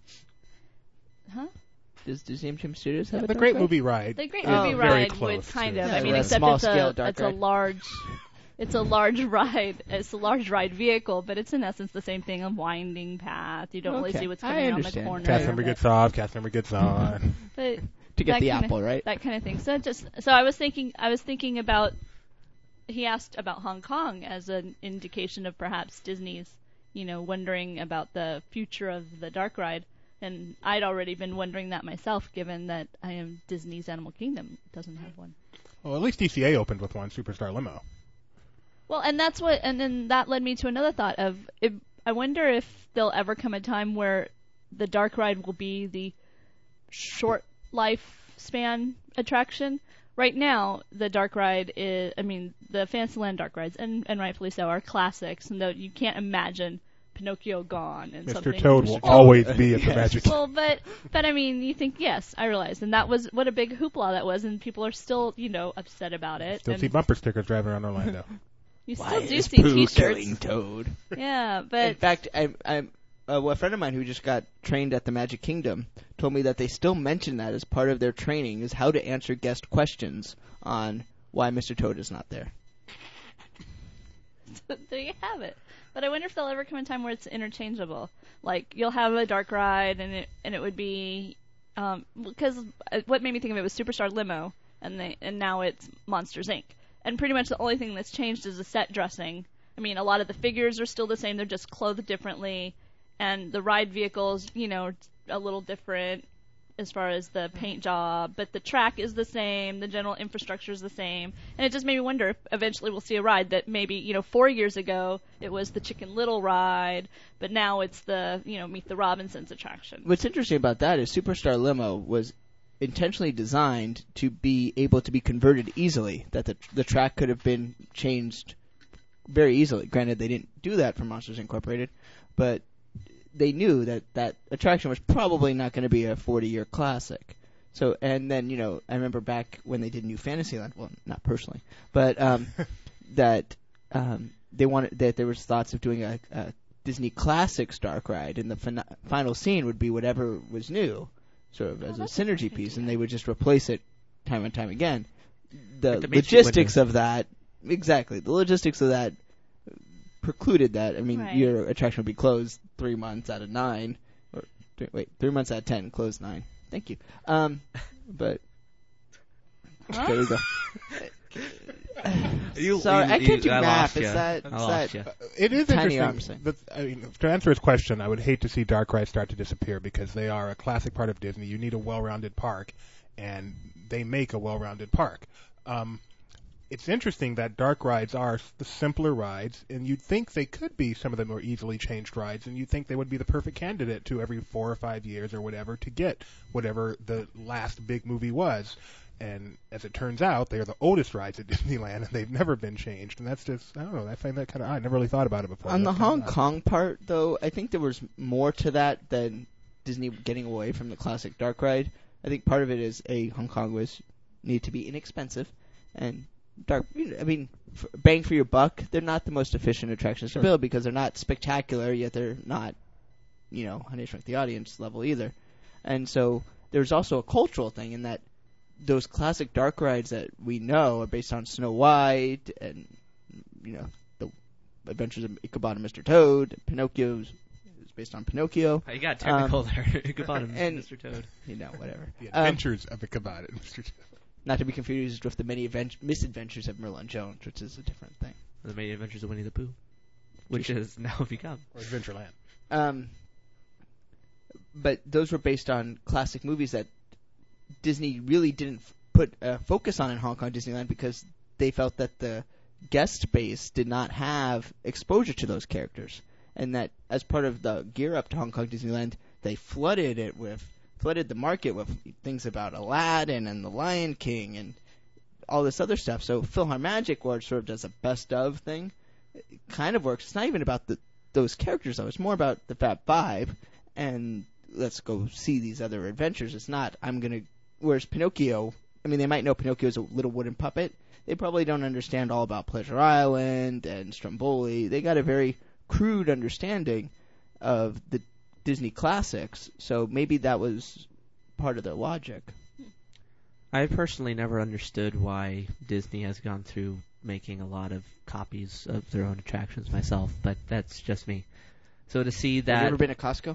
Speaker 4: huh?
Speaker 3: Does Disney M G M Studios have a
Speaker 1: The
Speaker 3: dark
Speaker 1: Great
Speaker 3: ride?
Speaker 1: Movie Ride.
Speaker 4: The Great
Speaker 1: is
Speaker 4: Movie
Speaker 1: very
Speaker 4: Ride
Speaker 1: close
Speaker 4: would kind
Speaker 1: to
Speaker 4: of.
Speaker 3: Yeah,
Speaker 4: I mean,
Speaker 3: a
Speaker 4: except
Speaker 3: small
Speaker 4: it's
Speaker 3: scale
Speaker 4: a
Speaker 3: dark
Speaker 4: it's a
Speaker 3: ride.
Speaker 4: large. It's a large ride. It's a large ride vehicle, but it's in essence the same thing. A winding path. You don't really
Speaker 3: Okay,
Speaker 4: see what's
Speaker 3: I
Speaker 4: coming around the
Speaker 3: understand.
Speaker 4: corner.
Speaker 1: Cast member
Speaker 4: but-
Speaker 1: gets off, cast member gets on.
Speaker 4: but
Speaker 3: To get
Speaker 4: that
Speaker 3: the
Speaker 4: kinda-
Speaker 3: apple, right?
Speaker 4: That kind of thing. So just so I was thinking. I was thinking about. He asked about Hong Kong as an indication of perhaps Disney's, you know, wondering about the future of the dark ride. And I'd already been wondering that myself, given that I am Disney's Animal Kingdom doesn't have one.
Speaker 1: Well, at least D C A opened with one, Superstar Limo.
Speaker 4: Well, and that's what, and then that led me to another thought of, if, I wonder if there'll ever come a time where the dark ride will be the short lifespan attraction. Right now, the dark ride is, I mean, the Fantasyland dark rides, and, and rightfully so, are classics, and though you can't imagine Pinocchio gone and
Speaker 1: Mister
Speaker 4: something.
Speaker 1: Toad will
Speaker 3: Mister Toad.
Speaker 1: always be at the
Speaker 3: Yes.
Speaker 1: Magic.
Speaker 4: Well, but but I mean, you think yes, I realize, and that was what a big hoopla that was, and people are still, you know, upset about it.
Speaker 1: Still
Speaker 4: and
Speaker 1: see bumper stickers driving around Orlando.
Speaker 4: you
Speaker 3: Why
Speaker 4: still do
Speaker 3: is
Speaker 4: see
Speaker 3: Pooh
Speaker 4: T-shirts.
Speaker 3: killing Toad?
Speaker 4: Yeah,
Speaker 3: In
Speaker 4: but
Speaker 3: fact, I, I'm uh, well, a friend of mine who just got trained at the Magic Kingdom told me that they still mention that as part of their training is how to answer guest questions on why Mister Toad is not there.
Speaker 4: There you have it. But I wonder if there'll ever come a time where it's interchangeable. Like, you'll have a dark ride, and it and it would be, um, because what made me think of it was Superstar Limo, and they and now it's Monsters Incorporated. And pretty much the only thing that's changed is the set dressing. I mean, a lot of the figures are still the same; they're just clothed differently, and the ride vehicles, you know, a little different as far as the paint job, but the track is the same, the general infrastructure is the same, and it just made me wonder if eventually we'll see a ride that maybe, you know, four years ago it was the Chicken Little ride, but now it's the, you know, Meet the Robinsons attraction.
Speaker 3: What's interesting about that is Superstar Limo was intentionally designed to be able to be converted easily, that the the track could have been changed very easily. Granted, they didn't do that for Monsters Incorporated, but they knew that that attraction was probably not going to be a forty-year classic. So, and then, you know, I remember back when they did New Fantasyland, well, not personally, but um, that um, they wanted, that there was thoughts of doing a, a Disney Classics dark ride, and the fin- final scene would be whatever was new, sort of as
Speaker 4: Oh,
Speaker 3: a
Speaker 4: that's a
Speaker 3: synergy
Speaker 4: good
Speaker 3: piece,
Speaker 4: idea.
Speaker 3: and they would just replace it time and time again. The
Speaker 2: Like the Main Street
Speaker 3: logistics
Speaker 2: window.
Speaker 3: of that, exactly, the logistics of that precluded that. I mean,
Speaker 4: Right.
Speaker 3: your attraction would be closed three months out of nine, or th- wait, three months out of ten, closed nine. Thank you. Um, but
Speaker 4: Huh?
Speaker 3: there we go.
Speaker 2: You-
Speaker 3: Sorry,
Speaker 2: you-
Speaker 3: I can't do
Speaker 2: you- I
Speaker 3: math.
Speaker 2: lost
Speaker 3: It's
Speaker 2: ya.
Speaker 3: that.
Speaker 2: I
Speaker 3: It's
Speaker 2: lost
Speaker 3: that.
Speaker 2: ya.
Speaker 1: It is
Speaker 3: Tiny arms
Speaker 1: interesting.
Speaker 3: thing.
Speaker 1: That, I mean, to answer his question, I would hate to see dark rides start to disappear because they are a classic part of Disney. You need a well-rounded park, and they make a well-rounded park. Um, it's interesting that dark rides are the simpler rides, and you'd think they could be some of the more easily changed rides, and you'd think they would be the perfect candidate to every four or five years or whatever to get whatever the last big movie was. And as it turns out, they are the oldest rides at Disneyland, and they've never been changed. And that's just, I don't know, I find that kind of odd. I never really thought about it before.
Speaker 3: On the
Speaker 1: That's kinda
Speaker 3: Hong
Speaker 1: odd.
Speaker 3: Kong part, though, I think there was more to that than Disney getting away from the classic dark ride. I think part of it is, A, Hong Kong was need to be inexpensive, and dark, I mean, for, bang for your buck, they're not the most efficient attractions
Speaker 1: Sure.
Speaker 3: to build because they're not spectacular, yet they're not, you know, Honey, I Shrunk the Audience level either. And so there's also a cultural thing in that those classic dark rides that we know are based on Snow White and, you know, the Adventures of Ichabod and Mister Toad. Pinocchio is based on Pinocchio.
Speaker 2: You got technical
Speaker 3: Um,
Speaker 2: there. Ichabod and
Speaker 3: and-
Speaker 2: Mister Toad.
Speaker 3: You know, whatever.
Speaker 1: The
Speaker 3: Um,
Speaker 1: Adventures of Ichabod and Mister Toad.
Speaker 3: not to be confused with the many advent- misadventures of Merlin Jones, which is a different thing.
Speaker 2: The Many Adventures of Winnie the Pooh, which has now become.
Speaker 1: Or Adventureland.
Speaker 3: Um, but those were based on classic movies that Disney really didn't f- put uh, focus on in Hong Kong Disneyland because they felt that the guest base did not have exposure to those characters, and that as part of the gear up to Hong Kong Disneyland, they flooded it with flooded the market with things about Aladdin and the Lion King and all this other stuff. So PhilharMagic, where it sort of does a best of thing, it kind of works. It's not even about the those characters though. It's more about the Fab Five and let's go see these other adventures. It's not I'm gonna. Whereas Pinocchio, I mean, they might know Pinocchio is a little wooden puppet. They probably don't understand all about Pleasure Island and Stromboli. They got a very crude understanding of the Disney classics, so maybe that was part of their logic.
Speaker 2: I personally never understood why Disney has gone through making a lot of copies of their own attractions myself, but that's just me. So to see
Speaker 3: Have you
Speaker 2: that,
Speaker 3: ever been to Costco?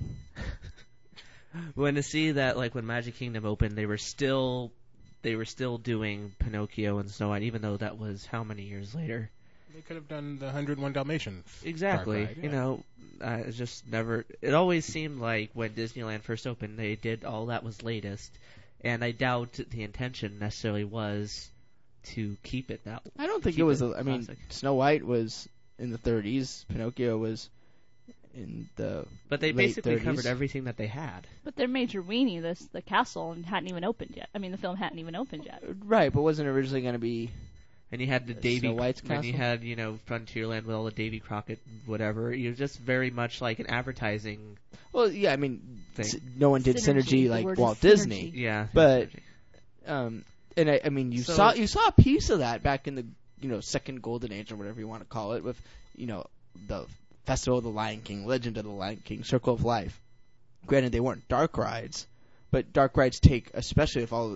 Speaker 2: when to see that, like when Magic Kingdom opened, they were still, they were still doing Pinocchio and Snow White, even though that was how many years later?
Speaker 1: They could have done the one hundred one Dalmatians.
Speaker 2: Exactly.
Speaker 1: dark ride,
Speaker 2: You
Speaker 1: yeah.
Speaker 2: know, uh, it's just never. It always seemed like when Disneyland first opened, they did all that was latest, and I doubt the intention necessarily was to keep it that.
Speaker 3: I don't think
Speaker 2: keep
Speaker 3: it was.
Speaker 2: it
Speaker 3: A, I mean,
Speaker 2: classic.
Speaker 3: Snow White was in the thirties. Pinocchio was in the.
Speaker 2: But they
Speaker 3: late
Speaker 2: basically
Speaker 3: thirties.
Speaker 2: covered everything that they had.
Speaker 4: But their major weenie, this the castle, hadn't even opened yet. I mean, the film hadn't even opened yet.
Speaker 3: Right, but wasn't originally going to be.
Speaker 2: And you had the
Speaker 3: Uh,
Speaker 2: Davy,
Speaker 3: Snow White's
Speaker 2: and you
Speaker 3: castle?
Speaker 2: had, you know, Frontierland with all the Davy Crockett, whatever. You're just very much like an advertising
Speaker 3: Well, yeah, I mean,
Speaker 2: thing.
Speaker 3: s- no one did
Speaker 4: Synergy,
Speaker 3: synergy,
Speaker 4: the
Speaker 3: like
Speaker 4: word is
Speaker 3: Walt
Speaker 4: synergy.
Speaker 3: Disney.
Speaker 2: Yeah.
Speaker 3: But- Um, and I, I mean, you
Speaker 2: So-
Speaker 3: saw you saw a piece of that back in the you know second golden age or whatever you want to call it, with you know the Festival of the Lion King, Legend of the Lion King, Circle of Life. Granted, they weren't dark rides, but dark rides take, especially if all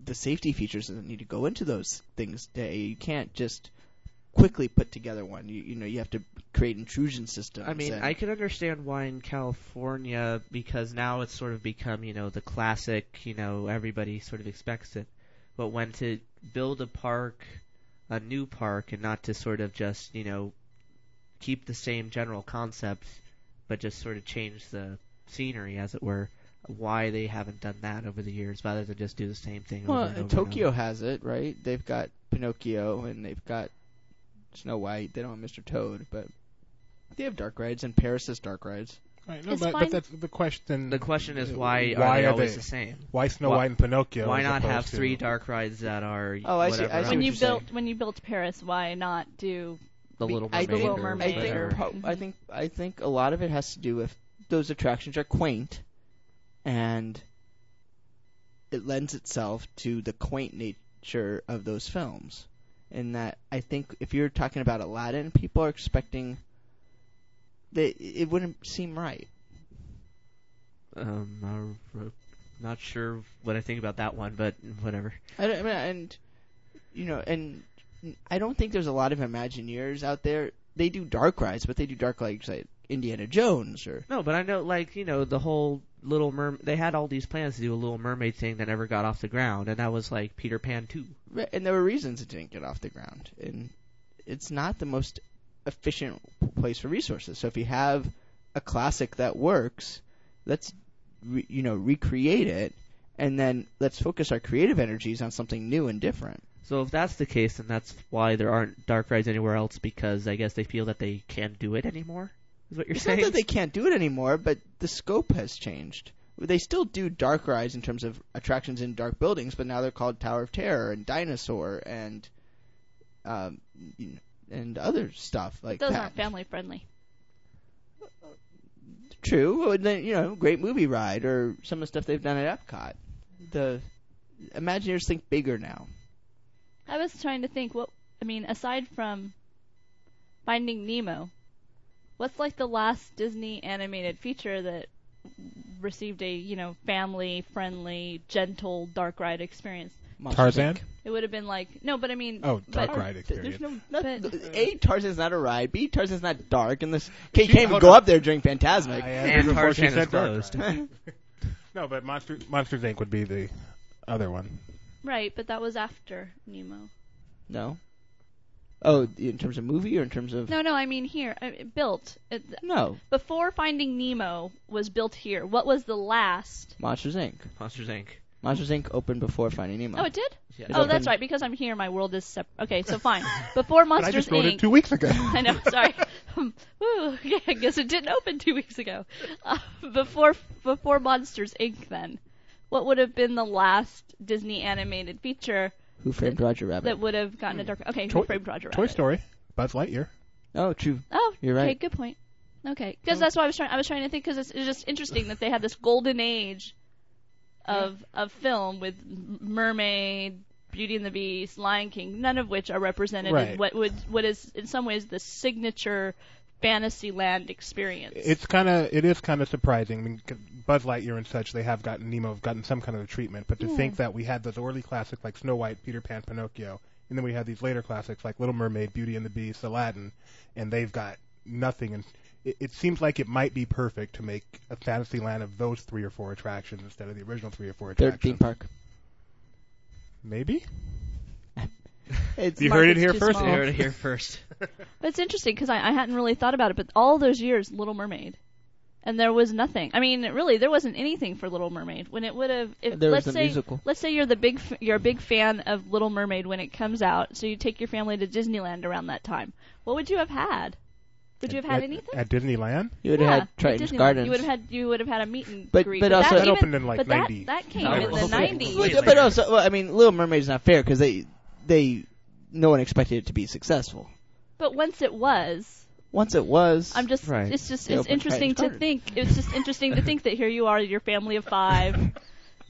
Speaker 3: the safety features that need to go into those things. Day you can't just quickly put together one. You, you know, you have to create intrusion systems.
Speaker 2: I mean,
Speaker 3: and
Speaker 2: I can understand why in California, because now it's sort of become, you know, the classic, you know, everybody sort of expects it. But when to build a park, a new park, and not to sort of just, you know, keep the same general concept, but just sort of change the scenery, as it were, why they haven't done that over the years, rather than just do the same thing
Speaker 3: well,
Speaker 2: over and over.
Speaker 3: Tokyo
Speaker 2: and over.
Speaker 3: has it, right? They've got Pinocchio and they've got Snow White. They don't have Mister Toad, but they have dark rides, and Paris has dark rides.
Speaker 1: Right, no,
Speaker 4: It's
Speaker 1: but,
Speaker 4: fine.
Speaker 1: but that's the question.
Speaker 2: The question is,
Speaker 1: uh,
Speaker 2: why,
Speaker 1: why
Speaker 2: are they
Speaker 1: are
Speaker 2: always
Speaker 1: they-
Speaker 2: the same?
Speaker 1: Why Snow
Speaker 2: Why-
Speaker 1: White and Pinocchio?
Speaker 2: Why
Speaker 1: as
Speaker 2: not have
Speaker 1: opposed to-
Speaker 2: three dark rides that are
Speaker 3: Oh, I see-
Speaker 2: whatever
Speaker 3: I see
Speaker 4: When
Speaker 3: what
Speaker 4: you
Speaker 3: you're
Speaker 4: built
Speaker 3: saying.
Speaker 4: when you built Paris, why not do?
Speaker 2: the Little
Speaker 3: I
Speaker 2: Mermaid?
Speaker 3: think,
Speaker 4: Little
Speaker 2: or
Speaker 4: Mermaid
Speaker 3: I think,
Speaker 2: whatever.
Speaker 3: pro- I think I think a lot of it has to do with those attractions are quaint, and it lends itself to the quaint nature of those films. In that, I think if you're talking about Aladdin, people are expecting that it wouldn't seem right.
Speaker 2: Um, I'm not sure what I think about that one, but whatever.
Speaker 3: I, don't, I mean, and you know, and I don't think there's a lot of Imagineers out there. They do dark rides, but they do dark rides like Indiana Jones or.
Speaker 2: No, but I know, like, you know, the whole Little Mermaid, they had all these plans to do a Little Mermaid thing that never got off the ground, and that was like Peter Pan two.
Speaker 3: Right, and there were reasons it didn't get off the ground, and it's not the most efficient place for resources. So if you have a classic that works, let's re, you know recreate it, and then let's focus our creative energies on something new and different.
Speaker 2: So if that's the case, then that's why there aren't dark rides anywhere else, because I guess they feel that they can't do it anymore, is what you're
Speaker 3: It's
Speaker 2: saying?
Speaker 3: not that they can't do it anymore, but the scope has changed. They still do dark rides in terms of attractions in dark buildings, but now they're called Tower of Terror and Dinosaur and um, you know, and other stuff like
Speaker 4: Those
Speaker 3: that.
Speaker 4: aren't family friendly.
Speaker 3: True, and then, you know, great movie ride or some of the stuff they've done at Epcot. The Imagineers think bigger now.
Speaker 4: I was trying to think what I mean aside from Finding Nemo, what's like the last Disney animated feature that received a, you know, family friendly, gentle dark ride experience?
Speaker 3: Monsters,
Speaker 1: Tarzan?
Speaker 3: Incorporated.
Speaker 4: It would have been like no, but I mean
Speaker 1: Oh, dark
Speaker 4: but,
Speaker 1: ride experience.
Speaker 3: There's no, not,
Speaker 4: But-
Speaker 3: A, Tarzan's not a ride. B, Tarzan's not dark. And this, Kate
Speaker 1: She-
Speaker 3: can't even
Speaker 1: hold
Speaker 3: go
Speaker 1: on.
Speaker 3: up there during Phantasmic.
Speaker 1: I asked
Speaker 2: And
Speaker 1: before she
Speaker 2: Tarzan is
Speaker 1: said dark
Speaker 2: closed.
Speaker 1: ride. No, but Monster, Monsters Incorporated would be the other one.
Speaker 4: right, but that was after Nemo.
Speaker 3: No. Oh, in terms of movie or in terms of...
Speaker 4: No, no, I mean here, uh, built. It,
Speaker 3: No.
Speaker 4: before Finding Nemo was built here, what was the last?
Speaker 3: Monsters, Incorporated.
Speaker 2: Monsters, Incorporated.
Speaker 3: Monsters, Incorporated opened before Finding Nemo.
Speaker 4: Oh, it did?
Speaker 2: Yeah.
Speaker 3: It
Speaker 4: Oh, that's
Speaker 3: opened-
Speaker 4: right, because I'm here, my world is separate. Okay, so fine. Before
Speaker 1: But I
Speaker 4: Monsters
Speaker 1: just wrote it
Speaker 4: Incorporated.
Speaker 1: two weeks ago.
Speaker 4: I know, sorry. Um, Woo, yeah, I guess it didn't open two weeks ago. Uh, before before Monsters Incorporated, then, what would have been the last Disney animated feature
Speaker 3: Who Framed Roger Rabbit?
Speaker 4: that would have gotten a dark? Okay,
Speaker 1: Toy-
Speaker 4: Who Framed Roger
Speaker 1: Toy
Speaker 4: Rabbit?
Speaker 1: Story, Buzz Lightyear.
Speaker 3: Oh, true.
Speaker 4: Oh,
Speaker 3: You're
Speaker 4: okay,
Speaker 3: right.
Speaker 4: good point. Okay, because that's why I was trying. I was trying to think because it's, it's just interesting that they had this golden age of of film with M- Mermaid, Beauty and the Beast, Lion King, none of which are represented
Speaker 1: Right.
Speaker 4: in what would what is in some ways the signature Fantasyland experience.
Speaker 1: It's kind of, it is kind of surprising. I mean, c- Buzz Lightyear and such, they have gotten, Nemo have gotten some kind of a treatment. But to
Speaker 4: Yeah.
Speaker 1: think that we had those early classics like Snow White, Peter Pan, Pinocchio, and then we have these later classics like Little Mermaid, Beauty and the Beast, Aladdin, and they've got nothing. And it, it seems like it might be perfect to make a fantasy land of those three or four attractions instead of the original three or four
Speaker 3: Third
Speaker 1: attractions.
Speaker 3: theme park.
Speaker 1: Maybe?
Speaker 3: It's
Speaker 1: You heard it
Speaker 4: market's
Speaker 1: here
Speaker 4: too
Speaker 1: first.
Speaker 2: You
Speaker 4: small.
Speaker 2: heard it here first.
Speaker 4: But it's interesting because I, I hadn't really thought about it, but all those years, Little Mermaid, and there was nothing. I mean, really, there wasn't anything for Little Mermaid when it would have. If,
Speaker 3: There was
Speaker 4: let's
Speaker 3: the
Speaker 4: say,
Speaker 3: musical.
Speaker 4: let's say you're the big, f- you're a big fan of Little Mermaid when it comes out, so you take your family to Disneyland around that time. What would you have had? Would you have had
Speaker 1: at,
Speaker 4: anything?
Speaker 1: At Disneyland?
Speaker 3: You would have
Speaker 4: yeah,
Speaker 3: had
Speaker 4: at
Speaker 3: Triton's
Speaker 4: Disneyland.
Speaker 3: Gardens.
Speaker 4: You would have had you would have had a meet and
Speaker 3: But-
Speaker 4: greet.
Speaker 3: but also-
Speaker 4: that,
Speaker 1: That
Speaker 4: even,
Speaker 1: opened in, like,
Speaker 4: but that,
Speaker 1: ninety.
Speaker 4: that came
Speaker 2: No,
Speaker 4: in
Speaker 2: it
Speaker 4: the
Speaker 2: was-
Speaker 4: nineties.
Speaker 3: But,
Speaker 2: Wait,
Speaker 3: but also, well, I mean, Little Mermaid's not fair because they, they, no one expected it to be successful.
Speaker 4: But once it was,
Speaker 3: Once it was,
Speaker 4: I'm just,
Speaker 2: Right.
Speaker 4: it's just,
Speaker 3: They
Speaker 4: it's
Speaker 3: opened
Speaker 4: interesting
Speaker 3: Triton's
Speaker 4: to
Speaker 3: Gardens.
Speaker 4: think. It's just interesting to think that here you are, your family of five,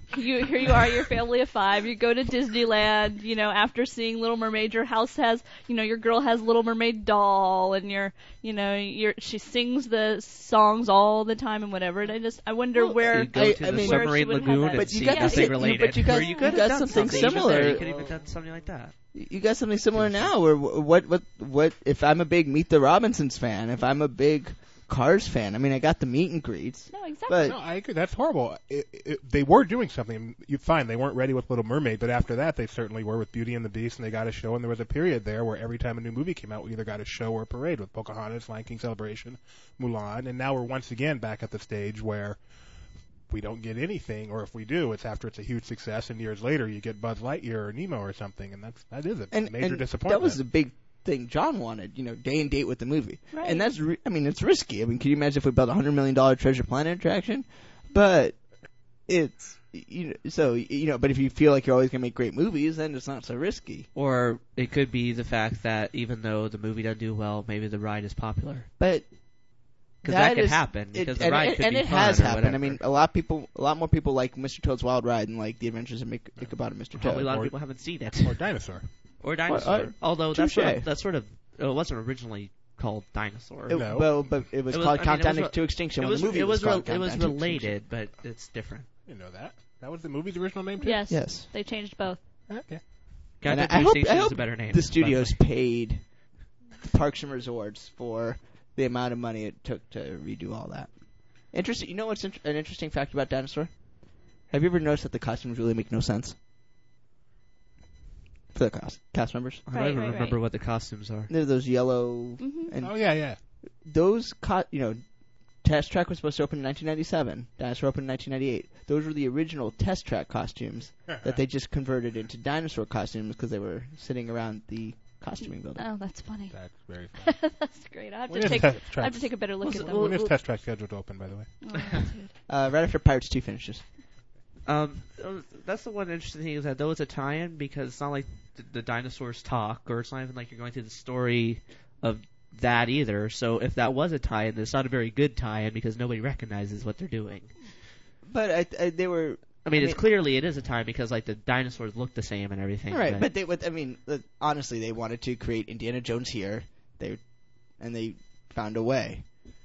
Speaker 4: you here you are, your family of five. You go to Disneyland. You know, after seeing Little Mermaid, your house has, you know, your girl has Little Mermaid doll, and you're, you know, you're she sings the songs all the time and whatever. And I just I wonder
Speaker 3: Well,
Speaker 4: where.
Speaker 2: You go
Speaker 3: I-
Speaker 2: to
Speaker 3: I
Speaker 2: the
Speaker 3: mean-
Speaker 2: submarine
Speaker 4: where she would have
Speaker 2: lagoon
Speaker 4: that.
Speaker 2: and
Speaker 3: But you
Speaker 2: see
Speaker 3: got the
Speaker 2: nothing
Speaker 3: same-
Speaker 2: related.
Speaker 3: but you got-
Speaker 2: or you
Speaker 3: you
Speaker 2: could
Speaker 3: got
Speaker 2: have done
Speaker 3: something
Speaker 2: something even
Speaker 3: similar.
Speaker 2: there. You could have even done something like that.
Speaker 3: You got something similar now. Where what what what if I'm a big Meet the Robinsons fan? If I'm a big Cars fan, I mean, I got the meet and greets.
Speaker 4: No, exactly.
Speaker 3: But
Speaker 1: No, I agree. That's horrible. It, it, they were doing something. You fine. They weren't ready with Little Mermaid, but after that, they certainly were with Beauty and the Beast, and they got a show. And there was a period there where every time a new movie came out, we either got a show or a parade with Pocahontas, Lion King Celebration, Mulan, and now we're once again back at the stage where we don't get anything, or if we do, it's after it's a huge success, and years later you get Buzz Lightyear or Nemo or something, and that's that is a
Speaker 3: and,
Speaker 1: major
Speaker 3: and
Speaker 1: disappointment.
Speaker 3: that was the big thing John wanted, you know, day and date with the movie.
Speaker 4: Right.
Speaker 3: And that's, ri- I mean, it's risky. I mean, can you imagine if we built a hundred million dollar Treasure Planet attraction? But it's, you know, so you know, but if you feel like you're always gonna make great movies, then it's not so risky.
Speaker 2: Or it could be the fact that even though the movie doesn't do well, maybe the ride is popular.
Speaker 3: But
Speaker 2: Because that, could
Speaker 3: is-
Speaker 2: happen.
Speaker 3: it-
Speaker 2: Because the
Speaker 3: and
Speaker 2: ride
Speaker 3: it,
Speaker 2: could
Speaker 3: and
Speaker 2: be
Speaker 3: it
Speaker 2: fun
Speaker 3: has
Speaker 2: or
Speaker 3: happened. I
Speaker 2: whatever.
Speaker 3: mean, a lot of people, a lot more people like Mister Toad's Wild Ride than like The Adventures of Mick- Ichabod and Mister
Speaker 2: Probably a
Speaker 3: Toad.
Speaker 2: lot
Speaker 1: Or-
Speaker 2: of people haven't seen it.
Speaker 1: or Dinosaur.
Speaker 2: Or Dinosaur.
Speaker 3: uh,
Speaker 2: Although that's sort,
Speaker 3: touche.
Speaker 2: of, that's sort of, it wasn't originally called Dinosaur.
Speaker 3: It,
Speaker 1: No.
Speaker 3: Well, but it was
Speaker 2: It was-
Speaker 3: called
Speaker 2: I mean, it
Speaker 3: Countdown
Speaker 2: was re-
Speaker 3: to Extinction.
Speaker 2: it
Speaker 3: when
Speaker 2: was,
Speaker 3: the movie
Speaker 2: it was, re-
Speaker 3: called
Speaker 2: it
Speaker 3: Countdown
Speaker 2: was
Speaker 3: to Extinction.
Speaker 2: related, but it's different.
Speaker 1: You know that. That was the movie's original name too.
Speaker 4: Yes.
Speaker 3: Yes.
Speaker 4: They changed both.
Speaker 1: Okay.
Speaker 3: And
Speaker 2: Countdown
Speaker 3: I, I
Speaker 2: to
Speaker 3: hope,
Speaker 2: Extinction
Speaker 3: I
Speaker 2: is
Speaker 3: hope
Speaker 2: a better name.
Speaker 3: the
Speaker 2: by
Speaker 3: studios
Speaker 2: way.
Speaker 3: paid Parks and Resorts for the amount of money it took to redo all that. Interesting. You know what's int- an interesting fact about Dinosaur? Have you ever noticed that the costumes really make no sense for the cast, cast members?
Speaker 2: I don't
Speaker 4: Right,
Speaker 2: even
Speaker 4: right,
Speaker 2: remember
Speaker 4: right.
Speaker 2: what the costumes are.
Speaker 3: They're those yellow
Speaker 4: Mhm.
Speaker 3: and
Speaker 1: Oh yeah, yeah.
Speaker 3: those co- you know, Test Track was supposed to open in nineteen ninety-seven. Dinosaur opened in nineteen ninety-eight. Those were the original Test Track costumes that they just converted into dinosaur costumes because they were sitting around the costuming building.
Speaker 4: Oh, that's funny.
Speaker 1: That's very fun.
Speaker 4: That's great. I have
Speaker 1: When
Speaker 4: to
Speaker 1: is
Speaker 4: take.
Speaker 1: Test
Speaker 4: I
Speaker 1: Track?
Speaker 4: have to take a better look
Speaker 2: Well,
Speaker 4: at
Speaker 2: well,
Speaker 4: them.
Speaker 1: When is Test Track scheduled to open, by the way?
Speaker 4: Oh, that's good.
Speaker 3: Uh, right after Pirates two finishes.
Speaker 2: Um, uh, that's the one interesting thing is that though it's a tie-in because it's not like the, the dinosaurs talk, or it's not even like you're going through the story of that either. So if that was a tie-in, it's not a very good tie-in because nobody recognizes what they're doing.
Speaker 3: But I, I, they were
Speaker 2: I mean,
Speaker 3: I
Speaker 2: it's
Speaker 3: mean-
Speaker 2: clearly it is a tie because like the dinosaurs look the same and everything.
Speaker 3: right,
Speaker 2: but,
Speaker 3: but they would. I mean, uh, honestly, they wanted to create Indiana Jones here. They and they found a way.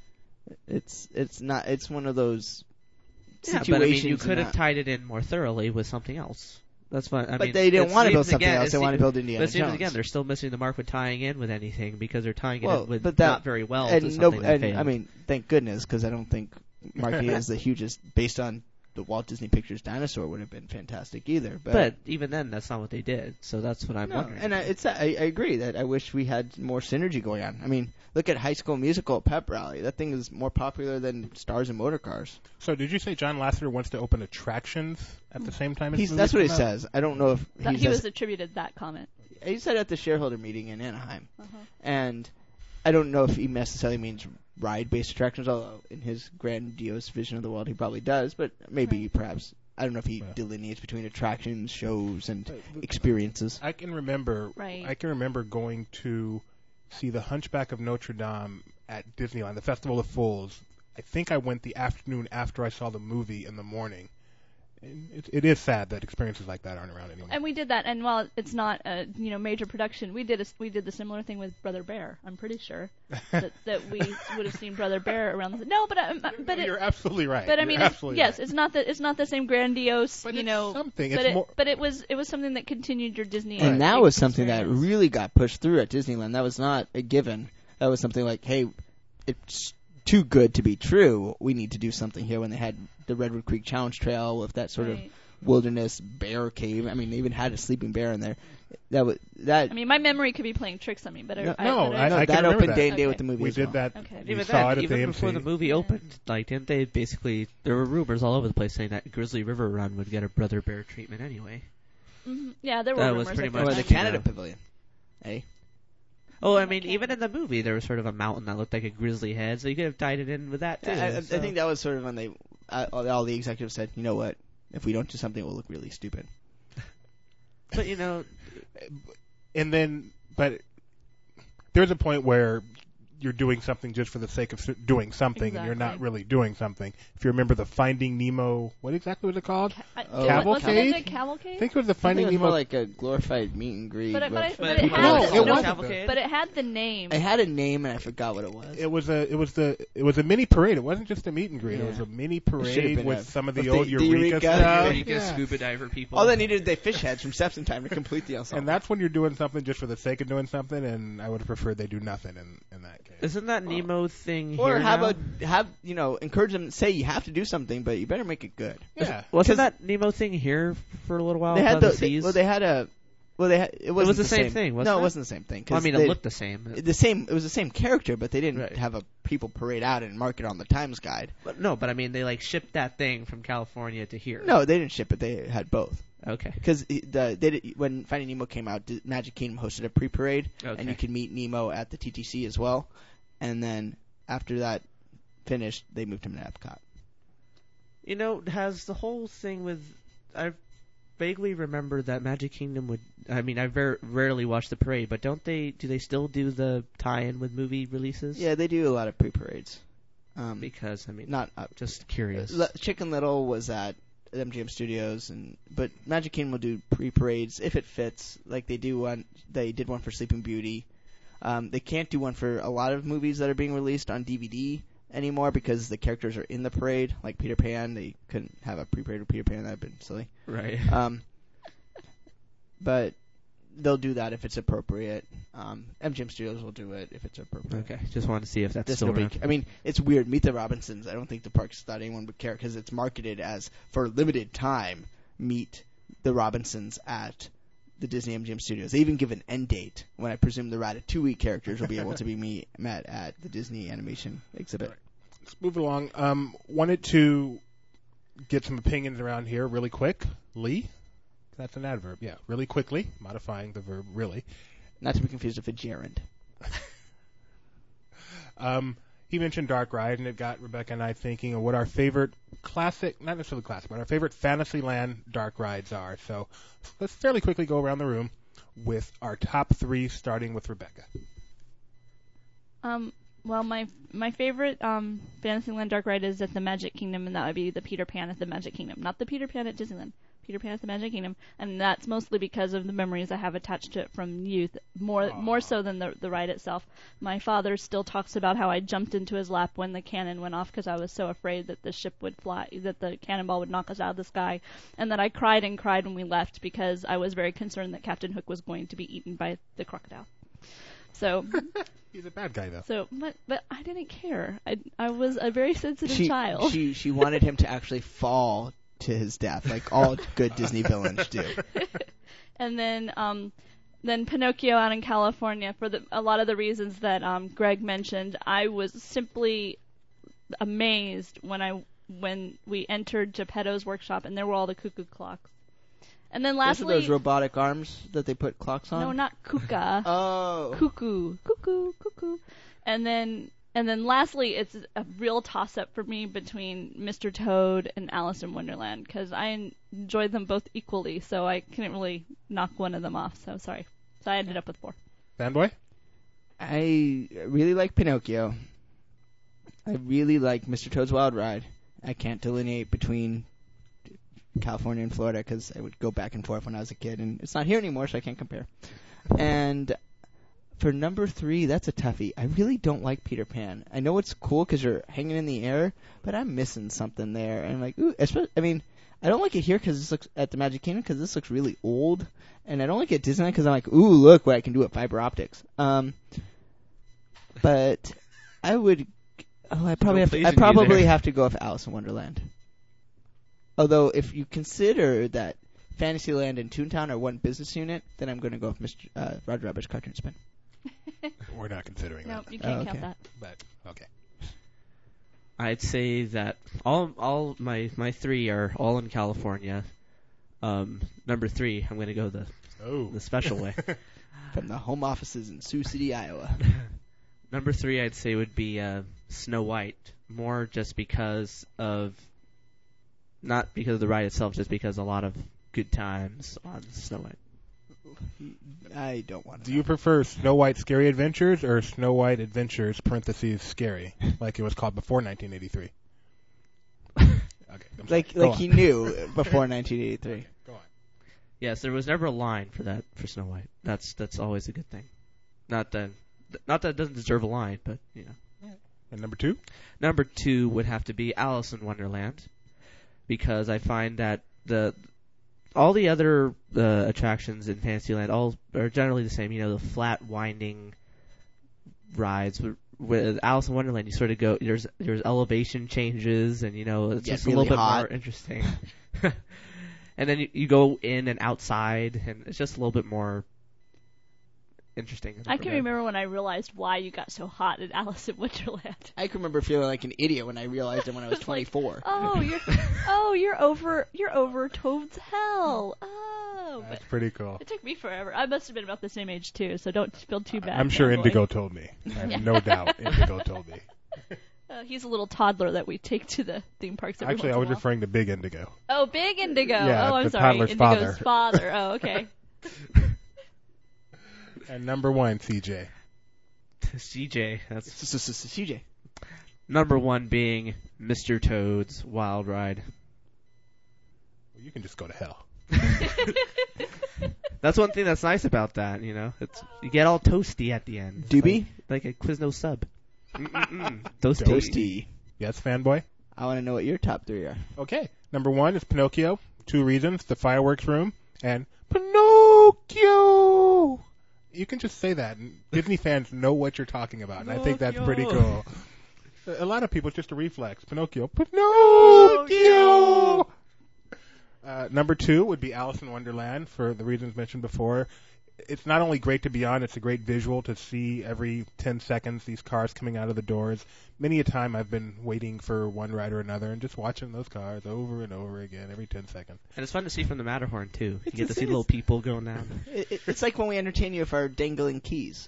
Speaker 3: It's it's not. It's one of those
Speaker 2: yeah,
Speaker 3: situations.
Speaker 2: but I mean, you could have
Speaker 3: not-
Speaker 2: tied it in more thoroughly with something else. That's fine. I
Speaker 3: but
Speaker 2: mean,
Speaker 3: they didn't
Speaker 2: it
Speaker 3: want to
Speaker 2: seems
Speaker 3: build something
Speaker 2: again-
Speaker 3: else.
Speaker 2: it
Speaker 3: They wanted to
Speaker 2: seems-
Speaker 3: build Indiana
Speaker 2: But it seems
Speaker 3: Jones.
Speaker 2: again, they're still missing the mark with tying in with anything because they're tying it
Speaker 3: well,
Speaker 2: in with
Speaker 3: but that,
Speaker 2: not very well to
Speaker 3: and
Speaker 2: something
Speaker 3: no,
Speaker 2: that
Speaker 3: and
Speaker 2: failed.
Speaker 3: I mean, thank goodness, because I don't think Marky is the hugest based on the Walt Disney Pictures Dinosaur would have been fantastic either. But,
Speaker 2: But even then, that's not what they did. So that's what I'm
Speaker 3: no,
Speaker 2: wondering.
Speaker 3: and I, it's I, I agree that I wish we had more synergy going on. I mean, look at High School Musical at Pep Rally. That thing is more popular than Stars and Motor Cars.
Speaker 1: So did you say John Lasseter wants to open attractions at the same time as
Speaker 3: He's,
Speaker 1: movies
Speaker 3: that's what he
Speaker 1: come out?
Speaker 3: says. I don't know if
Speaker 4: That,
Speaker 3: he
Speaker 4: he
Speaker 3: says.
Speaker 4: was attributed that comment.
Speaker 3: He said at the shareholder meeting in Anaheim,
Speaker 4: Uh-huh.
Speaker 3: and I don't know if he necessarily means ride-based attractions. Although in his grandiose vision of the world, he probably does. But maybe,
Speaker 4: Right.
Speaker 3: perhaps, I don't know if he
Speaker 1: Yeah.
Speaker 3: delineates between attractions, shows, and
Speaker 1: Uh, the-
Speaker 3: experiences.
Speaker 1: I can remember.
Speaker 4: Right.
Speaker 1: I can remember going to see The Hunchback of Notre Dame at Disneyland, the Festival of Fools. I think I went the afternoon after I saw the movie in the morning. And it, it is sad that experiences like that aren't around anymore.
Speaker 4: And we did that, and while it's not a you know major production, we did a, we did the similar thing with Brother Bear. I'm pretty sure that, that we would have seen Brother Bear around. The, no, but uh, but it,
Speaker 1: You're absolutely right.
Speaker 4: but I
Speaker 1: You're
Speaker 4: mean, it's,
Speaker 1: absolutely
Speaker 4: yes,
Speaker 1: right.
Speaker 4: it's not that it's not the same grandiose,
Speaker 1: But
Speaker 4: you
Speaker 1: it's
Speaker 4: know,
Speaker 1: something.
Speaker 4: But
Speaker 1: It's
Speaker 4: it,
Speaker 1: more-
Speaker 4: but it was it was something that continued your Disney.
Speaker 3: And
Speaker 4: uh,
Speaker 3: that was something that
Speaker 4: experience.
Speaker 3: really got pushed through at Disneyland. That was not a given. That was something like, hey, it's too good to be true. We need to do something here. When they had the Redwood Creek Challenge Trail with that sort
Speaker 4: Right.
Speaker 3: of wilderness bear cave. I mean, they even had a sleeping bear in there. That was that.
Speaker 4: I mean, my memory could be playing tricks on me, but I,
Speaker 3: No,
Speaker 4: I,
Speaker 1: no,
Speaker 4: but
Speaker 1: I-
Speaker 3: no,
Speaker 1: I can
Speaker 3: that
Speaker 1: remember
Speaker 3: opened
Speaker 1: that.
Speaker 3: day and day
Speaker 4: Okay.
Speaker 3: with the movie.
Speaker 1: we
Speaker 3: as
Speaker 1: did
Speaker 3: well.
Speaker 1: that.
Speaker 4: Okay.
Speaker 1: We
Speaker 2: even
Speaker 1: saw
Speaker 2: then,
Speaker 1: it at
Speaker 2: even
Speaker 1: the
Speaker 2: before the
Speaker 1: A M C.
Speaker 2: movie opened, like didn't they basically there were rumors all over the place saying that Grizzly River Run would get a Brother Bear treatment anyway.
Speaker 4: Mhm. Yeah, there were
Speaker 2: That was
Speaker 4: rumors
Speaker 2: pretty
Speaker 4: like
Speaker 2: much
Speaker 3: Or
Speaker 4: that.
Speaker 3: the
Speaker 2: Yeah.
Speaker 3: Canada Pavilion. Hey,
Speaker 2: Oh, I mean, even in the movie, there was sort of a mountain that looked like a grizzly head, so you could have tied it in with that too.
Speaker 3: I, I, I
Speaker 2: so-
Speaker 3: think that was sort of when they uh, all the executives said, you know what, if we don't do something, it will look really stupid.
Speaker 2: But you know,
Speaker 1: And then, but there's a point where you're doing something just for the sake of s- doing something, and you're not
Speaker 4: Exactly.
Speaker 1: really doing something. If you remember the Finding Nemo, what exactly was it called?
Speaker 4: I,
Speaker 3: Oh,
Speaker 1: Cavalcade?
Speaker 4: Wasn't it a
Speaker 1: I
Speaker 4: cavalcade?
Speaker 1: think it was the
Speaker 3: I think
Speaker 1: Finding
Speaker 3: it was
Speaker 1: Nemo.
Speaker 3: more like a glorified meet and greet.
Speaker 4: But it- but I-
Speaker 3: with-
Speaker 4: but it had
Speaker 1: No,
Speaker 4: the-
Speaker 1: it
Speaker 4: no,
Speaker 1: wasn't.
Speaker 2: Cavalcade?
Speaker 4: But it had the name.
Speaker 3: it had a name and I forgot what it was.
Speaker 1: It was a it was the it was a mini parade. It wasn't just a meet and greet. It
Speaker 3: Yeah.
Speaker 1: was a mini
Speaker 3: should've
Speaker 1: parade
Speaker 3: been
Speaker 1: with
Speaker 3: a-
Speaker 1: some of
Speaker 3: with
Speaker 1: the
Speaker 3: the-
Speaker 1: old
Speaker 3: the
Speaker 1: Eureka,
Speaker 3: Eureka,
Speaker 1: stuff.
Speaker 2: Eureka
Speaker 1: Yeah.
Speaker 2: scuba diver people.
Speaker 3: All they needed they fish heads from Steps in Time to complete the ensemble.
Speaker 1: And that's when you're doing something just for the sake of doing something. And I would have preferred they do nothing in in that case.
Speaker 2: Isn't that Nemo thing
Speaker 3: or
Speaker 2: here
Speaker 3: how
Speaker 2: now?
Speaker 3: about have you know encourage them say you have to do something, but you better make it good.
Speaker 1: Yeah.
Speaker 2: Wasn't
Speaker 3: because-
Speaker 2: that Nemo thing here for a little while?
Speaker 3: They had
Speaker 2: above
Speaker 3: the
Speaker 2: the
Speaker 3: they,
Speaker 2: seas?
Speaker 3: well they had a well they had, it, wasn't
Speaker 2: was the same thing, wasn't
Speaker 3: no,
Speaker 2: it?
Speaker 3: it wasn't the same thing. 'cause
Speaker 2: Well, I mean,
Speaker 3: they-
Speaker 2: it looked the same.
Speaker 3: the same. It was the same character, but they didn't
Speaker 2: Right.
Speaker 3: have a people parade out and mark it on the Times Guide.
Speaker 2: But no, but I mean, they like shipped that thing from California to here.
Speaker 3: No, they didn't ship it. They had both.
Speaker 2: Okay.
Speaker 3: Because the they did, when Finding Nemo came out, D- Magic Kingdom hosted a pre-parade,
Speaker 2: Okay.
Speaker 3: and you could meet Nemo at the T T C as well. And then after that finished, they moved him to Epcot.
Speaker 2: You know, has the whole thing with I vaguely remember that Magic Kingdom would. I mean, I ver- rarely watch the parade, but don't they? Do they still do the tie-in with movie releases?
Speaker 3: Yeah, they do a lot of pre-parades. Um,
Speaker 2: Because I mean,
Speaker 3: not uh,
Speaker 2: just curious.
Speaker 3: L- Chicken Little was at M G M Studios, and but Magic Kingdom will do pre-parades if it fits. Like they do one, they did one for Sleeping Beauty. Um, they can't do one for a lot of movies that are being released on D V D anymore because the characters are in the parade. Like Peter Pan, they couldn't have a pre-parade with Peter Pan. That'd been silly.
Speaker 2: Right.
Speaker 3: Um, but they'll do that if it's appropriate. Um, M G M Studios will do it if it's appropriate.
Speaker 2: Okay. Just wanted to see if that's
Speaker 3: There's
Speaker 2: still
Speaker 3: nobody,
Speaker 2: around.
Speaker 3: I mean, it's weird. Meet the Robinsons. I don't think the parks thought anyone would care because it's marketed as for a limited time. Meet the Robinsons at the Disney M G M Studios. They even give an end date when I presume the Ratatouille characters will be able to be me, met at the Disney Animation exhibit.
Speaker 1: Let's move along. Um, wanted to get some opinions around here really quick. Lee, that's an adverb. Yeah, really quickly, modifying the verb really.
Speaker 3: Not to be confused with a gerund.
Speaker 1: Um, he mentioned Dark Ride, and it got Rebecca and I thinking of what our favorite classic, not necessarily classic, but our favorite Fantasyland dark rides are. So let's fairly quickly go around the room with our top three, starting with Rebecca.
Speaker 4: Um, well, my my favorite um, Fantasyland dark ride is at the Magic Kingdom, and that would be the Peter Pan at the Magic Kingdom, not the Peter Pan at Disneyland. Peter Pan at the Magic Kingdom, and that's mostly because of the memories I have attached to it from youth, more
Speaker 1: Aww.
Speaker 4: more so than the the ride itself. My father still talks about how I jumped into his lap when the cannon went off because I was so afraid that the ship would fly, that the cannonball would knock us out of the sky, and that I cried and cried when we left because I was very concerned that Captain Hook was going to be eaten by the crocodile. So.
Speaker 1: He's a bad guy, though.
Speaker 4: So, but but I didn't care. I I was a very sensitive
Speaker 3: She,
Speaker 4: child.
Speaker 3: she she wanted him to actually fall to his death, like all good Disney villains do.
Speaker 4: And then um, then Pinocchio out in California for the a lot of the reasons that um Greg mentioned. I was simply amazed when I when we entered Geppetto's workshop and there were all the cuckoo clocks. And then
Speaker 3: Those are
Speaker 4: lastly,
Speaker 3: those robotic arms that they put clocks on?
Speaker 4: no, not kuka.
Speaker 3: Oh.
Speaker 4: Cuckoo, cuckoo, cuckoo. And then and then lastly, it's a real toss-up for me between Mister Toad and Alice in Wonderland because I enjoyed them both equally, so I couldn't really knock one of them off. So sorry. So I ended up with four.
Speaker 1: Fanboy?
Speaker 3: I really like Pinocchio. I really like Mister Toad's Wild Ride. I can't delineate between California and Florida because I would go back and forth when I was a kid, and it's not here anymore, so I can't compare. And for number three, that's a toughie. I really don't like Peter Pan. I know it's cool because you're hanging in the air, but I'm missing something there. And like, ooh, especially, I mean, I don't like it here because this looks at the Magic Kingdom because this looks really old, and I don't like it at Disneyland because I'm like, ooh, look what I can do with fiber optics. Um, but I would, oh, I probably
Speaker 2: No
Speaker 3: have,
Speaker 2: pleasing
Speaker 3: I
Speaker 2: you
Speaker 3: probably
Speaker 2: there.
Speaker 3: have to go with Alice in Wonderland. Although, if you consider that Fantasyland and Toontown are one business unit, then I'm going to go with Mister Uh, Roger Rabbit's Cartoon Spin.
Speaker 1: We're not considering
Speaker 4: No,
Speaker 1: that.
Speaker 4: you can't
Speaker 3: Oh,
Speaker 4: count
Speaker 3: okay.
Speaker 4: that.
Speaker 1: But, okay.
Speaker 2: I'd say that all all my my three are all in California. Um, number three, I'm going to go the
Speaker 1: Oh.
Speaker 2: the special way.
Speaker 3: From the home offices in Sioux City, Iowa.
Speaker 2: Number three, I'd say would be uh, Snow White, more just because of, not because of the ride itself, just because a lot of good times on Snow White.
Speaker 3: I don't want to.
Speaker 1: Do you prefer Snow White Scary Adventures or Snow White Adventures parentheses Scary, like it was called before nineteen eighty-three? Okay, I'm sorry.
Speaker 3: Like
Speaker 1: Go
Speaker 3: like
Speaker 1: on.
Speaker 3: he knew before nineteen eighty-three.
Speaker 1: Go on.
Speaker 2: Yes, there was never a line for that for Snow White. That's that's always a good thing. Not that not that it doesn't deserve a line, but you know.
Speaker 1: And number two?
Speaker 2: Number two would have to be Alice in Wonderland, because I find that the all the other uh, attractions in Fantasyland all are generally the same. You know, the flat, winding rides. With, with Alice in Wonderland, you sort of go there's there's elevation changes, and you know it's
Speaker 3: Get
Speaker 2: just
Speaker 3: really
Speaker 2: a little bit
Speaker 3: hot.
Speaker 2: more interesting. And then you, you go in and outside, and it's just a little bit more interesting.
Speaker 4: I can remember when I realized why you got so hot at Alice in Wonderland.
Speaker 3: I can remember feeling like an idiot when I realized it when I was
Speaker 4: It's like,
Speaker 3: twenty-four.
Speaker 4: Oh, you're oh you're over you're over Toad's Hell. Oh,
Speaker 1: That's
Speaker 4: but
Speaker 1: pretty cool.
Speaker 4: it took me forever. I must have been about the same age too, so don't feel too bad.
Speaker 1: I'm sure
Speaker 4: fanboy.
Speaker 1: Indigo told me. I have
Speaker 4: Yeah.
Speaker 1: no doubt Indigo told me.
Speaker 4: Uh, he's a little toddler that we take to the theme parks every
Speaker 1: Actually,
Speaker 4: once
Speaker 1: I was
Speaker 4: in a while.
Speaker 1: referring to Big Indigo.
Speaker 4: Oh, Big Indigo.
Speaker 1: Yeah,
Speaker 4: oh, I'm
Speaker 1: the
Speaker 4: sorry.
Speaker 1: toddler's
Speaker 4: Indigo's
Speaker 1: father.
Speaker 4: father. Oh, okay.
Speaker 1: And number one, C J.
Speaker 2: C J. That's
Speaker 3: C J.
Speaker 2: number one being Mister Toad's Wild Ride.
Speaker 1: You can just go to hell.
Speaker 2: That's one thing that's nice about that, you know. It's you get all toasty at the end. It's
Speaker 3: Doobie?
Speaker 2: Like, like a Quizno sub. Mm-mm-mm. Toasty.
Speaker 3: Toasty.
Speaker 1: Yes, fanboy?
Speaker 3: I want to know what your top three are.
Speaker 1: Okay. Number one is Pinocchio. Two reasons. The fireworks room and Pinocchio. You can just say that, and Disney fans know what you're talking about, and I think that's pretty cool. A lot of people, it's just a reflex. Pinocchio. Pinocchio! Uh, number two would be Alice in Wonderland for the reasons mentioned before. It's not only great to be on, it's a great visual to see every ten seconds these cars coming out of the doors. Many a time I've been waiting for one ride or another and just watching those cars over and over again every ten seconds.
Speaker 2: And it's fun to see from the Matterhorn, too. You
Speaker 3: It's
Speaker 2: get
Speaker 3: the
Speaker 2: to see
Speaker 3: thing
Speaker 2: little
Speaker 3: is-
Speaker 2: people going down.
Speaker 3: It, it, it's like when we entertain you with our dangling keys.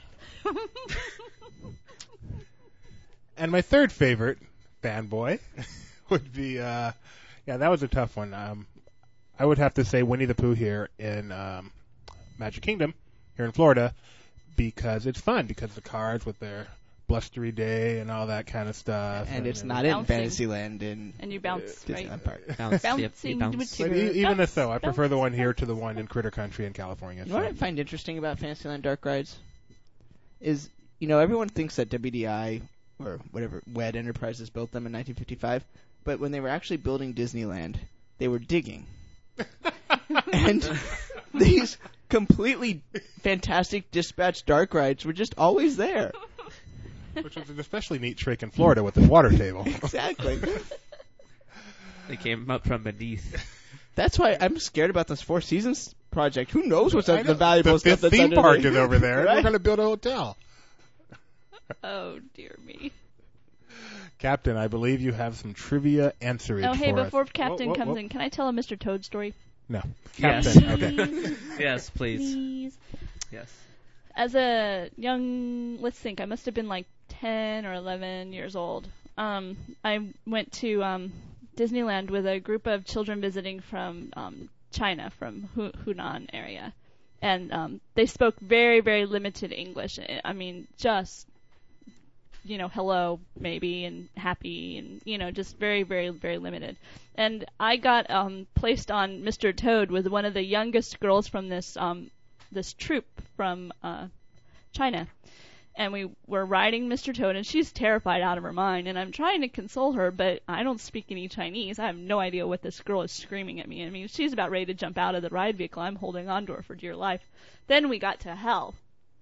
Speaker 1: And my third favorite, fanboy, would be, uh, yeah, that was a tough one. Um, I would have to say Winnie the Pooh here in um, Magic Kingdom, here in Florida, because it's fun, because the cars with their blustery day and all that kind of stuff.
Speaker 3: And it's not in
Speaker 4: Bouncing.
Speaker 3: Fantasyland in
Speaker 4: And you bounce, right?
Speaker 3: Disneyland Park.
Speaker 2: Bounce, yep, you
Speaker 4: Bouncing
Speaker 2: bounce.
Speaker 4: with
Speaker 1: But
Speaker 4: your
Speaker 1: e- even
Speaker 4: bounce,
Speaker 1: so, I prefer the
Speaker 4: bounce,
Speaker 1: one here
Speaker 4: bounce.
Speaker 1: to the one in Critter Country in California.
Speaker 3: You know what I
Speaker 1: so-
Speaker 3: find interesting about Fantasyland Dark Rides? Is, you know, everyone thinks that W D I, or whatever, W E D Enterprises built them in nineteen fifty-five, but when they were actually building Disneyland, they were digging. And these completely fantastic dispatch dark rides were just always there.
Speaker 1: Which is an especially neat trick in Florida with the water table.
Speaker 3: Exactly.
Speaker 2: They came up from beneath.
Speaker 3: That's why I'm scared about this Four Seasons project. Who knows what's
Speaker 1: I
Speaker 3: the
Speaker 1: know.
Speaker 3: valuable
Speaker 1: the,
Speaker 3: stuff
Speaker 1: the
Speaker 3: that's
Speaker 1: theme
Speaker 3: under
Speaker 1: park
Speaker 3: the-
Speaker 1: is over there.
Speaker 3: Right?
Speaker 1: We're going to build a hotel.
Speaker 4: Oh, dear me.
Speaker 1: Captain, I believe you have some trivia answerage
Speaker 4: Oh, hey,
Speaker 1: for
Speaker 4: before
Speaker 1: us.
Speaker 4: Captain
Speaker 1: Whoa, whoa,
Speaker 4: comes
Speaker 1: whoa.
Speaker 4: in, can I tell a Mister Toad story?
Speaker 1: No.
Speaker 2: Yes.
Speaker 1: Captain, okay.
Speaker 4: Please,
Speaker 2: Yes, please.
Speaker 4: please.
Speaker 2: Yes.
Speaker 4: As a young, let's think, I must have been like ten or eleven years old. Um, I went to um, Disneyland with a group of children visiting from um, China, from Hu- Hunan area. And um, they spoke very, very limited English. I mean, just, you know, hello, maybe, and happy, and, you know, just very, very, very limited. And I got um, placed on Mister Toad with one of the youngest girls from this um, this troupe from uh, China. And we were riding Mister Toad, and she's terrified out of her mind. And I'm trying to console her, but I don't speak any Chinese. I have no idea what this girl is screaming at me. I mean, she's about ready to jump out of the ride vehicle. I'm holding on to her for dear life. Then we got to hell.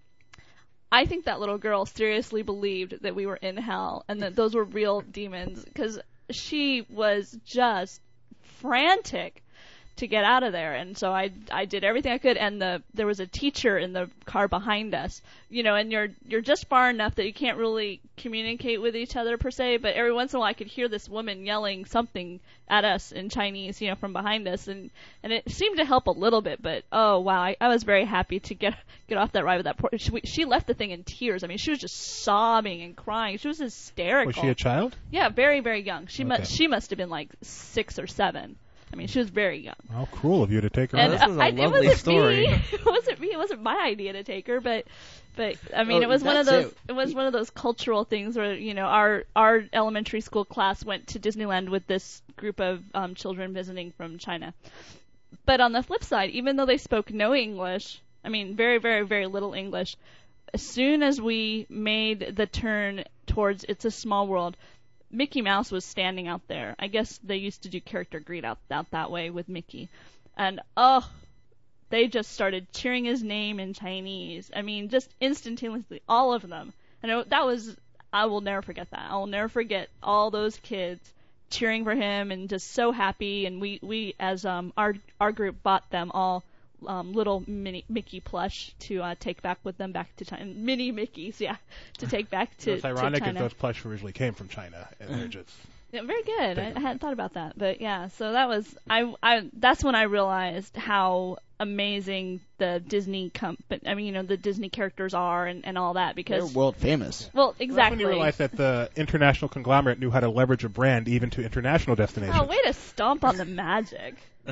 Speaker 4: I think that little girl seriously believed that we were in hell and that those were real demons, because she was just frantic to get out of there. And so I I did everything I could, and the there was a teacher in the car behind us, you know, and you're you're just far enough that you can't really communicate with each other per se, but every once in a while I could hear this woman yelling something at us in Chinese, you know, from behind us, and and it seemed to help a little bit. But oh wow, I, I was very happy to get get off that ride with that poor. She, she left the thing in tears. I mean, she was just sobbing and crying. She was hysterical.
Speaker 1: Was she a child?
Speaker 4: Yeah, very, very young. She
Speaker 1: Okay.
Speaker 4: must she must have been like six or seven. I mean, she was very young.
Speaker 1: How cruel of you to take her.
Speaker 4: And
Speaker 1: out.
Speaker 2: this was a
Speaker 4: I,
Speaker 2: lovely
Speaker 4: it wasn't
Speaker 2: story.
Speaker 4: Me. It wasn't me. It wasn't my idea to take her, but, but I mean,
Speaker 3: Oh,
Speaker 4: it was one of
Speaker 3: that's
Speaker 4: those.
Speaker 3: it.
Speaker 4: It was one of those cultural things where you know our our elementary school class went to Disneyland with this group of um, children visiting from China. But on the flip side, even though they spoke no English, I mean, very, very, very little English. As soon as we made the turn towards It's a Small World, Mickey Mouse was standing out there. I guess they used to do character greet out, out that way with Mickey. And, oh, they just started cheering his name in Chinese. I mean, just instantaneously, all of them. And it, that was, I will never forget that. I will never forget all those kids cheering for him and just so happy. And we, we as um our our group, bought them all um little mini Mickey plush to uh, take back with them back to China. Mini Mickeys, yeah, to take back to,
Speaker 1: What's ironic
Speaker 4: to
Speaker 1: is
Speaker 4: China.
Speaker 1: those plush originally came from China, and they're just
Speaker 4: Yeah, very good. I,
Speaker 1: Big
Speaker 4: I hadn't thought about that, but yeah. So that was I. I that's when I realized how amazing the Disney comp. I mean, you know, the Disney characters are and, and all that
Speaker 3: They're
Speaker 4: because
Speaker 3: world famous.
Speaker 4: well,
Speaker 1: That's
Speaker 4: exactly.
Speaker 1: when you realize that the international conglomerate knew how to leverage a brand even to international destinations.
Speaker 4: Oh, way to stomp on the magic.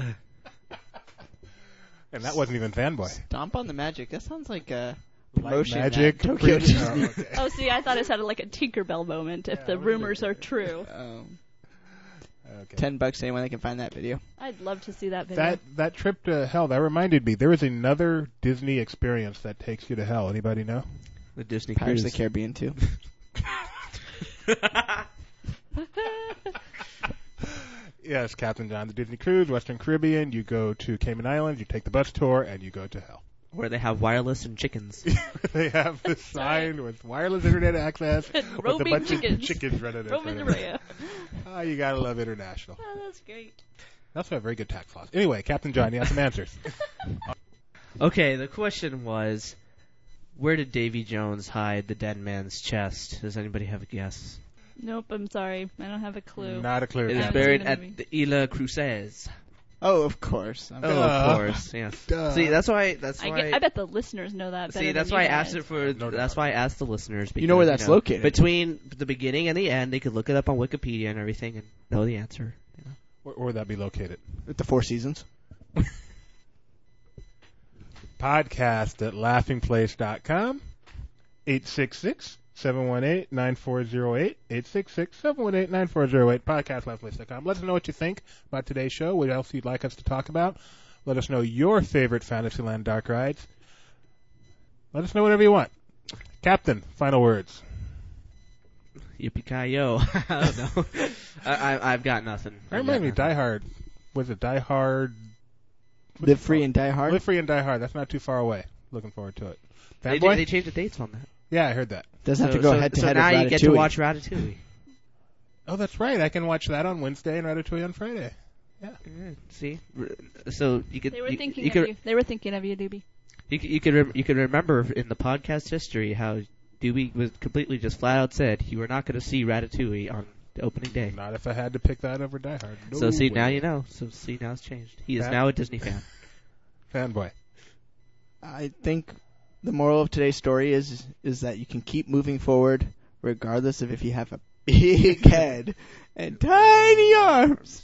Speaker 1: And that wasn't even fanboy.
Speaker 3: Stomp on the magic. That sounds like a
Speaker 1: Light
Speaker 3: promotion
Speaker 1: magic.
Speaker 3: at Tokyo
Speaker 1: pre-
Speaker 3: Disney.
Speaker 1: oh, okay.
Speaker 4: Oh, see, I thought it sounded like a Tinkerbell moment. If
Speaker 1: Yeah,
Speaker 4: the
Speaker 1: it was
Speaker 4: rumors
Speaker 1: a-
Speaker 4: are true,
Speaker 3: Um,
Speaker 1: Okay.
Speaker 3: Ten bucks anyone that can find that video.
Speaker 4: I'd love to see that video.
Speaker 1: That that trip to hell, that reminded me, there is another Disney experience that takes you to hell. Anybody know?
Speaker 2: The Disney
Speaker 3: Pirates
Speaker 2: Cruise.
Speaker 3: of the Caribbean too.
Speaker 1: Yes, Captain John, the Disney Cruise, Western Caribbean. You go to Cayman Islands, you take the bus tour, and you go to hell.
Speaker 2: Where they have wireless and chickens.
Speaker 1: They have this sign with wireless internet access with a
Speaker 4: Roaming
Speaker 1: bunch
Speaker 4: chickens.
Speaker 1: of chickens running in
Speaker 4: Roman
Speaker 1: front of it.
Speaker 4: Rhea.
Speaker 1: Ah, you gotta love international.
Speaker 4: Oh, that's great.
Speaker 1: They also have very good tax laws. Anyway, Captain John, you have some answers.
Speaker 2: Okay, the question was, where did Davy Jones hide the dead man's chest? Does anybody have a guess?
Speaker 4: Nope, I'm sorry. I don't have a clue.
Speaker 1: Not a clear
Speaker 2: It is
Speaker 4: haven't
Speaker 1: guess.
Speaker 2: buried
Speaker 4: seen the
Speaker 2: at
Speaker 4: movie.
Speaker 2: the Isla Cruces.
Speaker 3: Oh, of course. I'm
Speaker 2: Oh,
Speaker 1: Duh.
Speaker 2: of course, yes.
Speaker 1: Duh.
Speaker 2: See, that's why. That's
Speaker 4: I,
Speaker 2: why.
Speaker 4: get, I bet the listeners know that better
Speaker 2: see, that's
Speaker 4: than
Speaker 2: why I
Speaker 4: you
Speaker 2: asked
Speaker 4: guys.
Speaker 2: it for.
Speaker 1: No
Speaker 2: that's
Speaker 1: doubt.
Speaker 2: why I asked the listeners. Because,
Speaker 3: You know where that's
Speaker 2: know,
Speaker 3: located.
Speaker 2: Between the beginning and the end, they could look it up on Wikipedia and everything and know the answer. You know?
Speaker 1: Where, where would that be located?
Speaker 3: At the Four Seasons.
Speaker 1: Podcast at laughing place dot com. eight six six, seven one eight, nine four zero eight. eight six six, seven one eight, nine four zero eight. Podcast at laughing place dot com. Let us know what you think about today's show, what else you'd like us to talk about. Let us know your favorite Fantasyland dark rides. Let us know whatever you want. Captain, final words.
Speaker 2: Yippee-ki-yo. I don't know. I, I, I've got nothing.
Speaker 1: That
Speaker 2: I've got
Speaker 1: reminds me,
Speaker 2: nothing.
Speaker 1: Die Hard. Was it Die Hard? What's
Speaker 3: Live
Speaker 1: it
Speaker 3: Free
Speaker 1: called?
Speaker 3: and Die Hard.
Speaker 1: Live Free and Die Hard. That's not too far away. Looking forward to it.
Speaker 2: They,
Speaker 1: Fanboy?
Speaker 2: did, they changed the dates on that.
Speaker 1: Yeah, I heard that.
Speaker 3: Doesn't have
Speaker 2: so,
Speaker 3: to go
Speaker 2: so,
Speaker 3: head to
Speaker 2: so
Speaker 3: head
Speaker 2: now
Speaker 3: with
Speaker 2: you get to
Speaker 3: Ratatouille.
Speaker 2: watch Ratatouille.
Speaker 1: Oh, that's right. I can watch that on Wednesday and Ratatouille on Friday.
Speaker 2: Yeah, see, R- so you could
Speaker 4: They were
Speaker 2: you,
Speaker 4: thinking
Speaker 2: you
Speaker 4: of
Speaker 2: could
Speaker 4: you. They were thinking of you, Doobie.
Speaker 2: you could you could, rem- you could remember in the podcast history how Doobie was completely just flat out said you were not going to see Ratatouille on the opening day.
Speaker 1: Not if I had to pick that over Die Hard. No
Speaker 2: So see,
Speaker 1: way.
Speaker 2: now you know. So see, now it's changed. He is
Speaker 1: That-
Speaker 2: now a Disney fan.
Speaker 1: Fanboy.
Speaker 3: I think the moral of today's story is is that you can keep moving forward regardless of if you have a big head and tiny arms.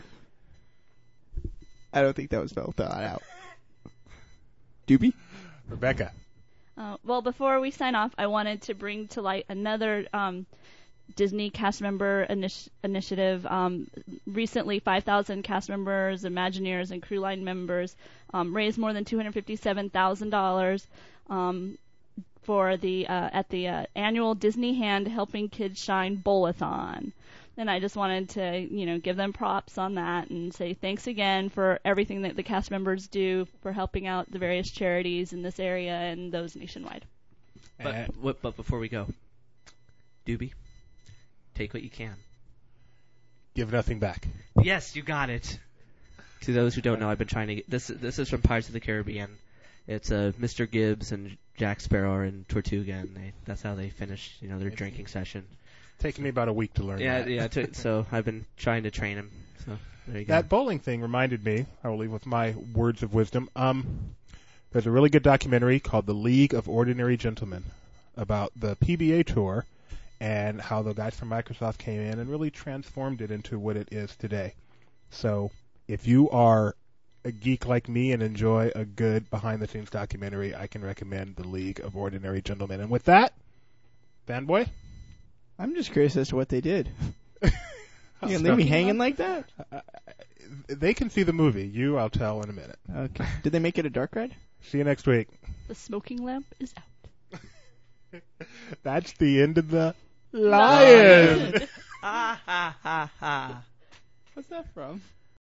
Speaker 3: I don't think that was well thought out. Doobie?
Speaker 1: Rebecca.
Speaker 4: Uh, well, before we sign off, I wanted to bring to light another um, Disney cast member initi- initiative. Um, recently, five thousand cast members, Imagineers, and crew line members um, raised more than two hundred fifty-seven thousand dollars um, for the uh, at the uh, annual Disney Hand Helping Kids Shine Bowl-a-thon. And I just wanted to, you know, give them props on that and say thanks again for everything that the cast members do for helping out the various charities in this area and those nationwide.
Speaker 2: But
Speaker 1: And
Speaker 2: what, but before we go, Doobie, take what you can.
Speaker 1: give nothing back.
Speaker 2: Yes, you got it. To those who don't know, I've been trying to get this. This is from Pirates of the Caribbean. It's uh, Mister Gibbs and Jack Sparrow are in Tortuga, and they, that's how they finish, you know, their drinking session.
Speaker 1: Taking me about a week to learn
Speaker 2: Yeah,
Speaker 1: that.
Speaker 2: yeah. To, so I've been trying to train him. So there you go.
Speaker 1: That bowling thing reminded me, I will leave with my words of wisdom. Um, there's a really good documentary called The League of Ordinary Gentlemen about the P B A tour and how the guys from Microsoft came in and really transformed it into what it is today. So if you are a geek like me and enjoy a good behind-the-scenes documentary, I can recommend The League of Ordinary Gentlemen. And with that, Fanboy?
Speaker 3: I'm just curious as to what they did. You gonna
Speaker 1: So-
Speaker 3: leave me hanging like that?
Speaker 1: Uh, they can see the movie. You, I'll tell in a minute.
Speaker 3: Okay. Did they make it a dark ride?
Speaker 1: See you next week.
Speaker 4: The smoking lamp is out.
Speaker 1: That's the end of the Lion.
Speaker 2: Ha ha ha ha.
Speaker 3: What's that from?